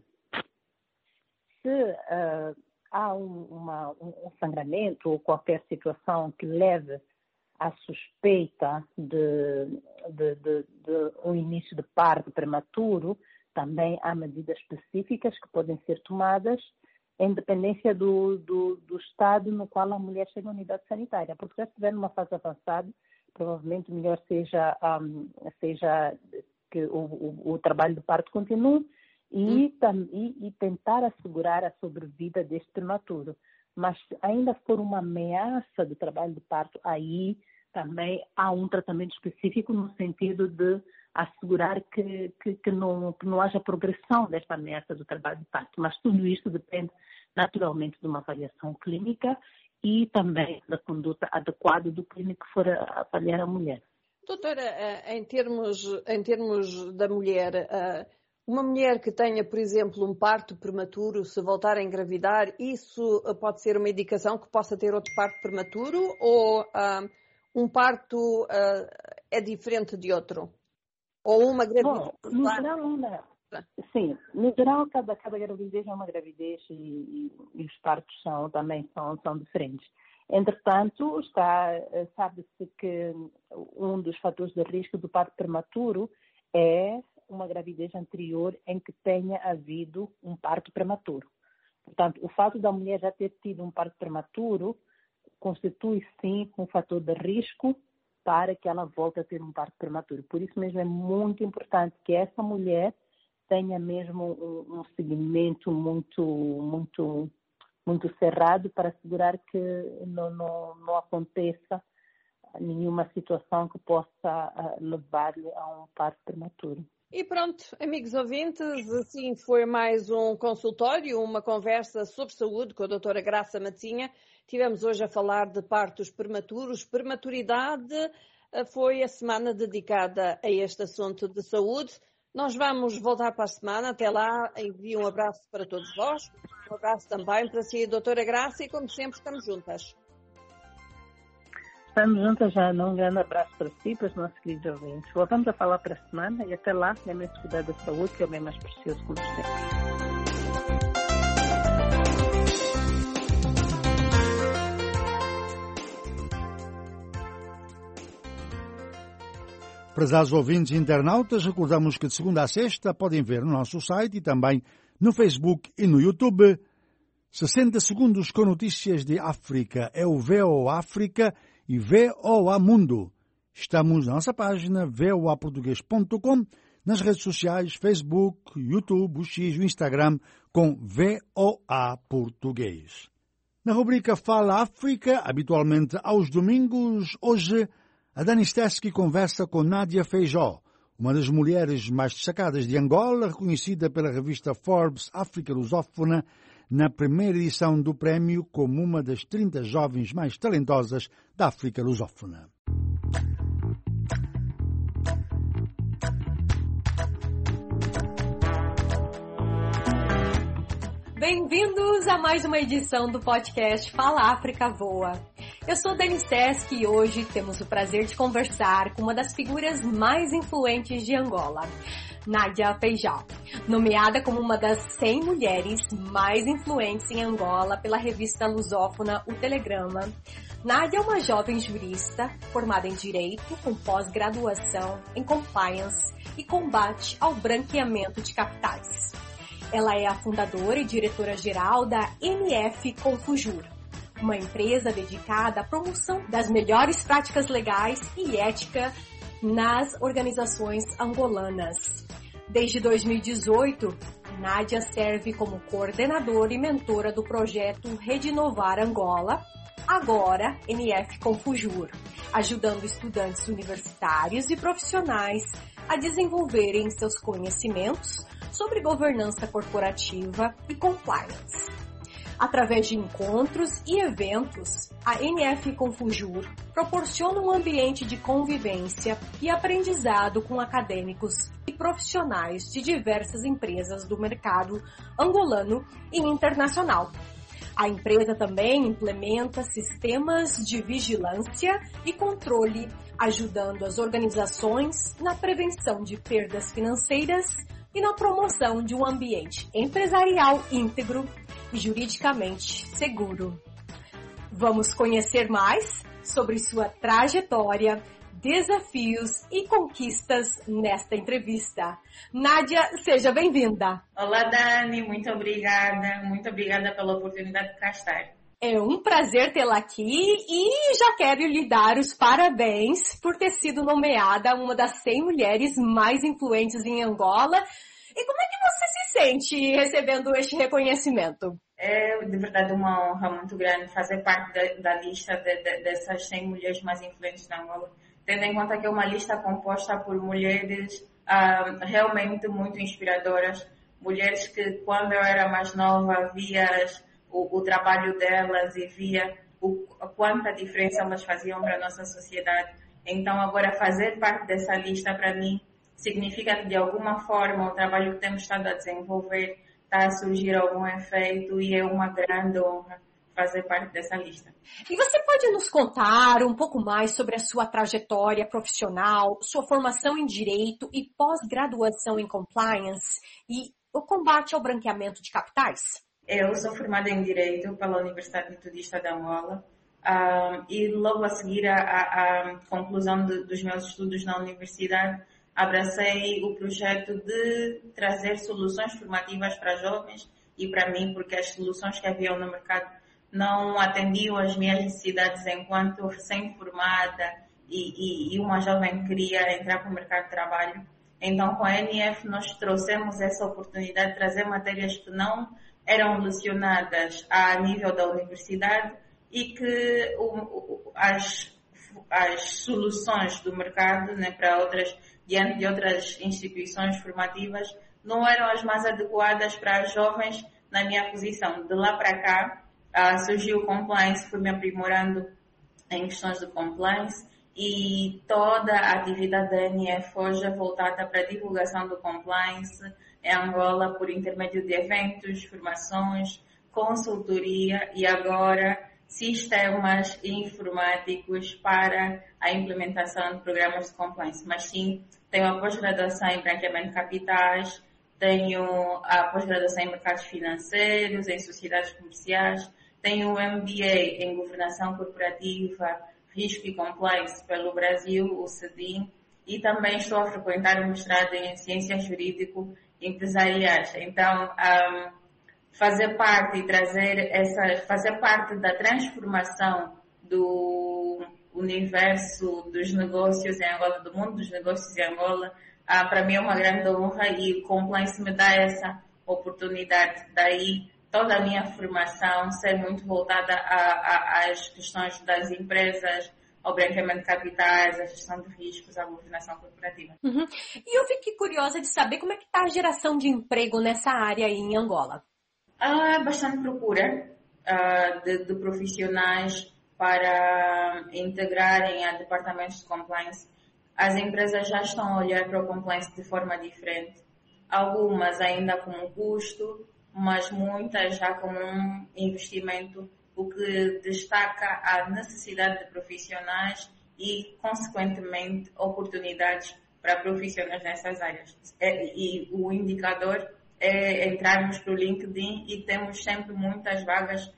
se uh, há um, uma, um sangramento ou qualquer situação que leve à suspeita de, de, de, de um início de parto prematuro, Também há medidas específicas que podem ser tomadas em dependência do, do, do estado no qual a mulher chega à unidade sanitária. Porque se estiver numa fase avançada, provavelmente melhor seja, um, seja que o, o, o trabalho de parto continue e, hum. tam, e, e tentar assegurar a sobrevida deste prematuro. Mas se ainda for uma ameaça do trabalho de parto, aí também há um tratamento específico no sentido de assegurar que, que, que, não, que não haja progressão desta ameaça do trabalho de parto. Mas tudo isto depende naturalmente de uma avaliação clínica e também da conduta adequada do clínico que for avaliar a mulher. Doutora, em termos, em termos da mulher, uma mulher que tenha, por exemplo, um parto prematuro, se voltar a engravidar, isso pode ser uma indicação que possa ter outro parto prematuro ou um parto é diferente de outro? Ou uma gravidez? Bom, no geral, não. Sim, no geral, cada, cada gravidez é uma gravidez e, e, e os partos são, também são, são diferentes. Entretanto, está, sabe-se que um dos fatores de risco do parto prematuro é uma gravidez anterior em que tenha havido um parto prematuro. Portanto, o fato da mulher já ter tido um parto prematuro constitui, sim, um fator de risco para que ela volte a ter um parto prematuro. Por isso mesmo é muito importante que essa mulher tenha mesmo um, um seguimento muito, muito, muito cerrado para assegurar que não, não, não aconteça nenhuma situação que possa levar-lhe a um parto prematuro. E pronto, amigos ouvintes, assim foi mais um consultório, uma conversa sobre saúde com a doutora Graça Matinha. Tivemos hoje a falar de partos prematuros. Prematuridade foi a semana dedicada a este assunto de saúde. Nós vamos voltar para a semana. Até lá, envio um abraço para todos vós. Um abraço também para si, doutora Graça, e como sempre estamos juntas. Estamos juntas já. Um grande abraço para si e para os nossos queridos ouvintes. Voltamos a falar para a semana e até lá, lembrem-se de cuidar da saúde, que é o bem mais precioso como sempre. Prezados ouvintes e internautas, recordamos que de segunda a sexta podem ver no nosso site e também no Facebook e no YouTube sessenta segundos com notícias de África. É o V O A África e V O A Mundo. Estamos na nossa página v o a português ponto com, nas redes sociais, Facebook, YouTube, o X, o Instagram, com V O A Português. Na rubrica Fala África, habitualmente aos domingos, hoje a Dani Steski conversa com Nádia Feijó, uma das mulheres mais destacadas de Angola, reconhecida pela revista Forbes África Lusófona na primeira edição do prémio como uma das trinta jovens mais talentosas da África Lusófona. Bem-vindos a mais uma edição do podcast Fala África Voa. Eu sou Dani Steski e hoje temos o prazer de conversar com uma das figuras mais influentes de Angola, Nádia Feijó, nomeada como uma das cem mulheres mais influentes em Angola pela revista lusófona O Telegrama. Nádia é uma jovem jurista formada em Direito com pós-graduação em Compliance e combate ao branqueamento de capitais. Ela é a fundadora e diretora-geral da N F Confujur, uma empresa dedicada à promoção das melhores práticas legais e ética nas organizações angolanas. Desde dois mil e dezoito, Nádia serve como coordenadora e mentora do projeto Redinovar Angola, agora N F Confujur, ajudando estudantes universitários e profissionais a desenvolverem seus conhecimentos sobre governança corporativa e compliance. Através de encontros e eventos, a N F Confujur proporciona um ambiente de convivência e aprendizado com acadêmicos e profissionais de diversas empresas do mercado angolano e internacional. A empresa também implementa sistemas de vigilância e controle, ajudando as organizações na prevenção de perdas financeiras e na promoção de um ambiente empresarial íntegro e juridicamente seguro. Vamos conhecer mais sobre sua trajetória desafios e conquistas nesta entrevista. Nádia, seja bem-vinda. Olá, Dani, muito obrigada. Muito obrigada pela oportunidade de cá estar. É um prazer tê-la aqui e já quero lhe dar os parabéns por ter sido nomeada uma das cem mulheres mais influentes em Angola. E como é que você se sente recebendo este reconhecimento? É, de verdade, uma honra muito grande fazer parte de, da lista de, de, dessas cem mulheres mais influentes da Angola, tendo em conta que é uma lista composta por mulheres ah, realmente muito inspiradoras, mulheres que quando eu era mais nova via o, o trabalho delas e via o, quanta diferença elas faziam para a nossa sociedade. Então agora fazer parte dessa lista para mim significa que de alguma forma o trabalho que temos estado a desenvolver está a surgir algum efeito e é uma grande honra fazer parte dessa lista. E você pode nos contar um pouco mais sobre a sua trajetória profissional, sua formação em Direito e pós-graduação em Compliance e o combate ao branqueamento de capitais? Eu sou formada em Direito pela Universidade Metodista de Angola um, e logo a seguir a, a, a conclusão de, dos meus estudos na universidade abracei o projeto de trazer soluções formativas para jovens e para mim, porque as soluções que haviam no mercado não atendiam às minhas necessidades enquanto recém-formada e, e, e uma jovem que queria entrar para o mercado de trabalho. Então, com a N F, nós trouxemos essa oportunidade de trazer matérias que não eram lecionadas a nível da universidade e que o, o, as, as soluções do mercado, né, para outras, diante de outras instituições formativas, não eram as mais adequadas para as jovens na minha posição. De lá para cá, uh, surgiu o compliance, fui me aprimorando em questões de compliance e toda a atividade da N F hoje é voltada para a divulgação do compliance em Angola por intermédio de eventos, formações, consultoria e agora sistemas informáticos para a implementação de programas de compliance. Mas sim, tenho a pós-graduação em branqueamento de capitais, tenho a pós-graduação em mercados financeiros, em sociedades comerciais, tenho o M B A em governação corporativa, risco e compliance pelo Brasil, o C D I M, e também estou a frequentar o mestrado em ciências jurídico empresariais. Então, um, fazer parte e trazer essa, fazer parte da transformação do universo dos negócios em Angola, do mundo dos negócios em Angola, ah, para mim é uma grande honra e o compliance me dá essa oportunidade. Daí toda a minha formação ser muito voltada a, a, às questões das empresas, ao branqueamento de capitais, à gestão de riscos, à governação corporativa. Uhum. E eu fiquei curiosa de saber como é que está a geração de emprego nessa área aí em Angola. Há bastante procura uh, de, de profissionais para integrarem a departamentos de compliance. As empresas já estão a olhar para o compliance de forma diferente. Algumas ainda como custo, mas muitas já como um investimento, o que destaca a necessidade de profissionais e, consequentemente, oportunidades para profissionais nessas áreas. E o indicador é entrarmos para o LinkedIn e temos sempre muitas vagas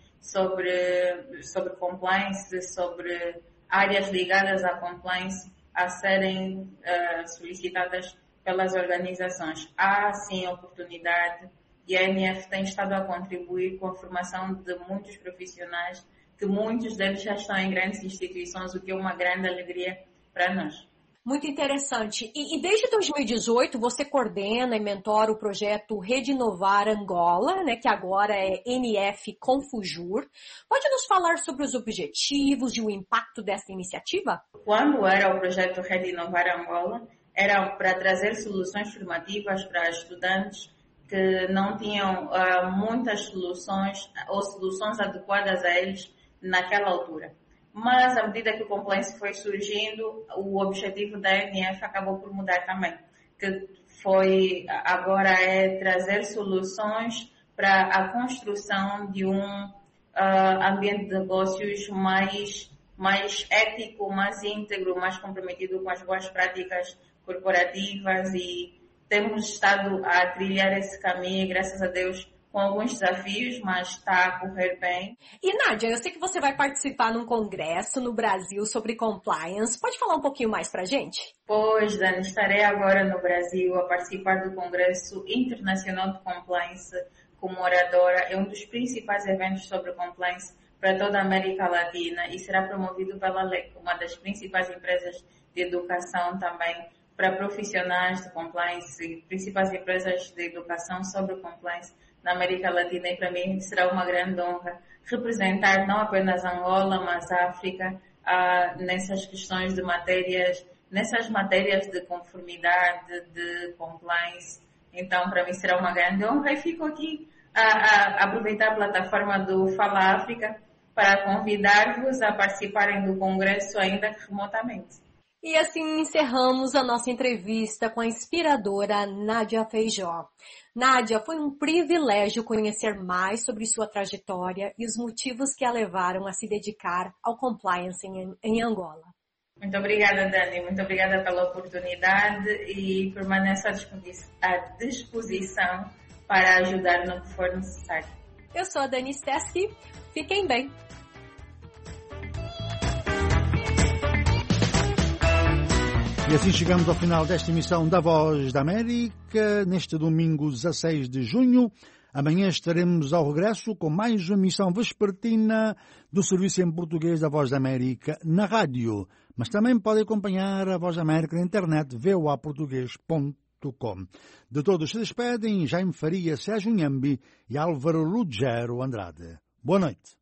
sobre, sobre compliance, sobre áreas ligadas à compliance a serem uh, solicitadas pelas organizações. Há, sim, oportunidade e a N F tem estado a contribuir com a formação de muitos profissionais, que muitos deles já estão em grandes instituições, o que é uma grande alegria para nós. Muito interessante. E, e desde dois mil e dezoito você coordena e mentora o projeto Rede Inovar Angola, né, que agora é N F Confujur. Pode nos falar sobre os objetivos e o impacto dessa iniciativa? Quando era o projeto Rede Inovar Angola, era para trazer soluções formativas para estudantes que não tinham uh, muitas soluções ou soluções adequadas a eles naquela altura. Mas, à medida que o compliance foi surgindo, o objetivo da N F acabou por mudar também, que foi, agora é trazer soluções para a construção de um uh, ambiente de negócios mais, mais ético, mais íntegro, mais comprometido com as boas práticas corporativas e temos estado a trilhar esse caminho e, graças a Deus, com alguns desafios, mas está a correr bem. E Nádia, eu sei que você vai participar num congresso no Brasil sobre compliance. Pode falar um pouquinho mais pra gente? Pois, Dani, estarei agora no Brasil a participar do Congresso Internacional de Compliance como oradora. É um dos principais eventos sobre compliance para toda a América Latina e será promovido pela L E C, uma das principais empresas de educação também para profissionais de compliance e principais empresas de educação sobre compliance na América Latina. E para mim será uma grande honra representar não apenas Angola, mas a África ah, nessas questões de matérias, nessas matérias de conformidade, de compliance. Então, para mim será uma grande honra e fico aqui a, a aproveitar a plataforma do Fala África para convidar-vos a participarem do congresso, ainda que remotamente. E assim encerramos a nossa entrevista com a inspiradora Nádia Feijó. Nádia, foi um privilégio conhecer mais sobre sua trajetória e os motivos que a levaram a se dedicar ao compliance em, em Angola. Muito obrigada, Dani. Muito obrigada pela oportunidade e permaneço à disposição para ajudar no que for necessário. Eu sou a Dani Steski. Fiquem bem. E assim chegamos ao final desta emissão da Voz da América, neste domingo dezasseis de junho. Amanhã estaremos ao regresso com mais uma emissão vespertina do serviço em português da Voz da América na rádio. Mas também pode acompanhar a Voz da América na internet, v o a português ponto com. De todos se despedem Jaime Faria, Sérgio Nhambi e Álvaro Lugero Andrade. Boa noite.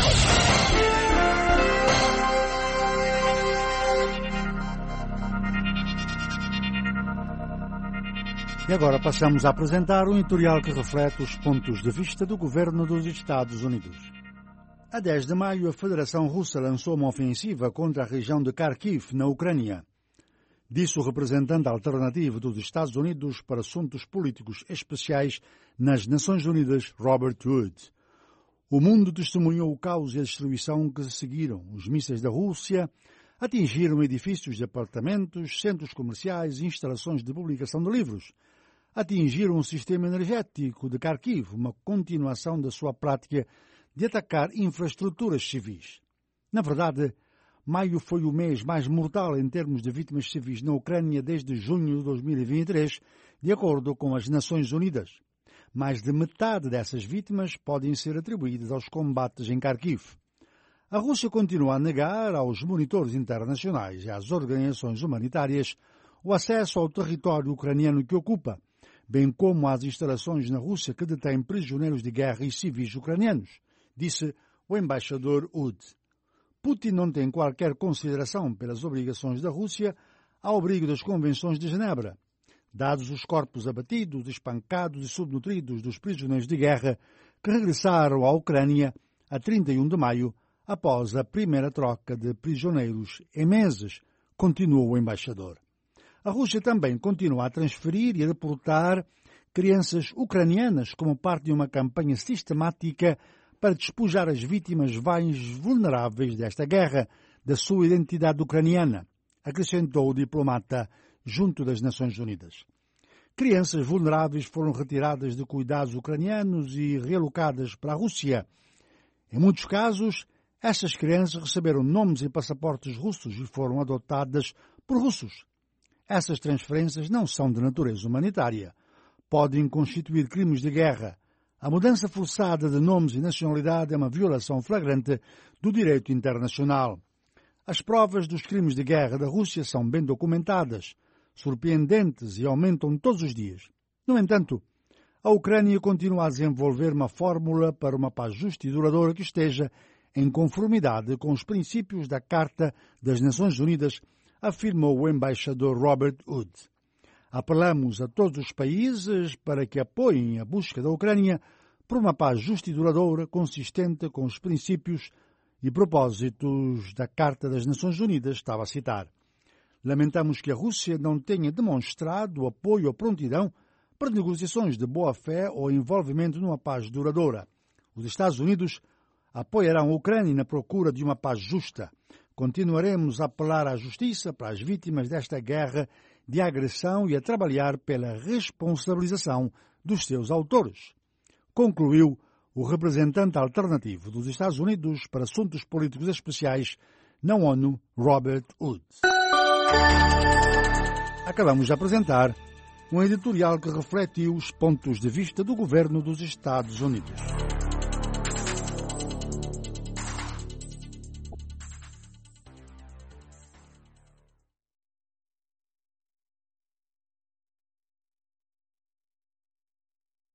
E agora passamos a apresentar um editorial que reflete os pontos de vista do governo dos Estados Unidos. A dez de maio, a Federação Russa lançou uma ofensiva contra a região de Kharkiv, na Ucrânia. Disse o representante alternativo dos Estados Unidos para assuntos políticos especiais nas Nações Unidas, Robert Wood. O mundo testemunhou o caos e a destruição que se seguiram. Os mísseis da Rússia atingiram edifícios de apartamentos, centros comerciais e instalações de publicação de livros. Atingiram o sistema energético de Kharkiv, uma continuação da sua prática de atacar infraestruturas civis. Na verdade, maio foi o mês mais mortal em termos de vítimas civis na Ucrânia desde junho de dois mil e vinte e três, de acordo com as Nações Unidas. Mais de metade dessas vítimas podem ser atribuídas aos combates em Kharkiv. A Rússia continua a negar aos monitores internacionais e às organizações humanitárias o acesso ao território ucraniano que ocupa, bem como às instalações na Rússia que detêm prisioneiros de guerra e civis ucranianos, disse o embaixador Wood. Putin não tem qualquer consideração pelas obrigações da Rússia ao abrigo das convenções de Genebra, dados os corpos abatidos, espancados e subnutridos dos prisioneiros de guerra que regressaram à Ucrânia a trinta e um de maio, após a primeira troca de prisioneiros em meses, continuou o embaixador. A Rússia também continua a transferir e a deportar crianças ucranianas como parte de uma campanha sistemática para despojar as vítimas mais vulneráveis desta guerra da sua identidade ucraniana, acrescentou o diplomata junto das Nações Unidas. Crianças vulneráveis foram retiradas de cuidados ucranianos e realocadas para a Rússia. Em muitos casos, estas crianças receberam nomes e passaportes russos e foram adotadas por russos. Essas transferências não são de natureza humanitária. Podem constituir crimes de guerra. A mudança forçada de nomes e nacionalidade é uma violação flagrante do direito internacional. As provas dos crimes de guerra da Rússia são bem documentadas, surpreendentes e aumentam todos os dias. No entanto, a Ucrânia continua a desenvolver uma fórmula para uma paz justa e duradoura que esteja em conformidade com os princípios da Carta das Nações Unidas, afirmou o embaixador Robert Wood. Apelamos a todos os países para que apoiem a busca da Ucrânia por uma paz justa e duradoura, consistente com os princípios e propósitos da Carta das Nações Unidas, estava a citar. Lamentamos que a Rússia não tenha demonstrado apoio ou prontidão para negociações de boa-fé ou envolvimento numa paz duradoura. Os Estados Unidos apoiarão a Ucrânia na procura de uma paz justa. Continuaremos a apelar à justiça para as vítimas desta guerra de agressão e a trabalhar pela responsabilização dos seus autores. concluiu o representante alternativo dos Estados Unidos para Assuntos Políticos Especiais na ONU, Robert Woods. Acabamos de apresentar um editorial que refletiu os pontos de vista do governo dos Estados Unidos.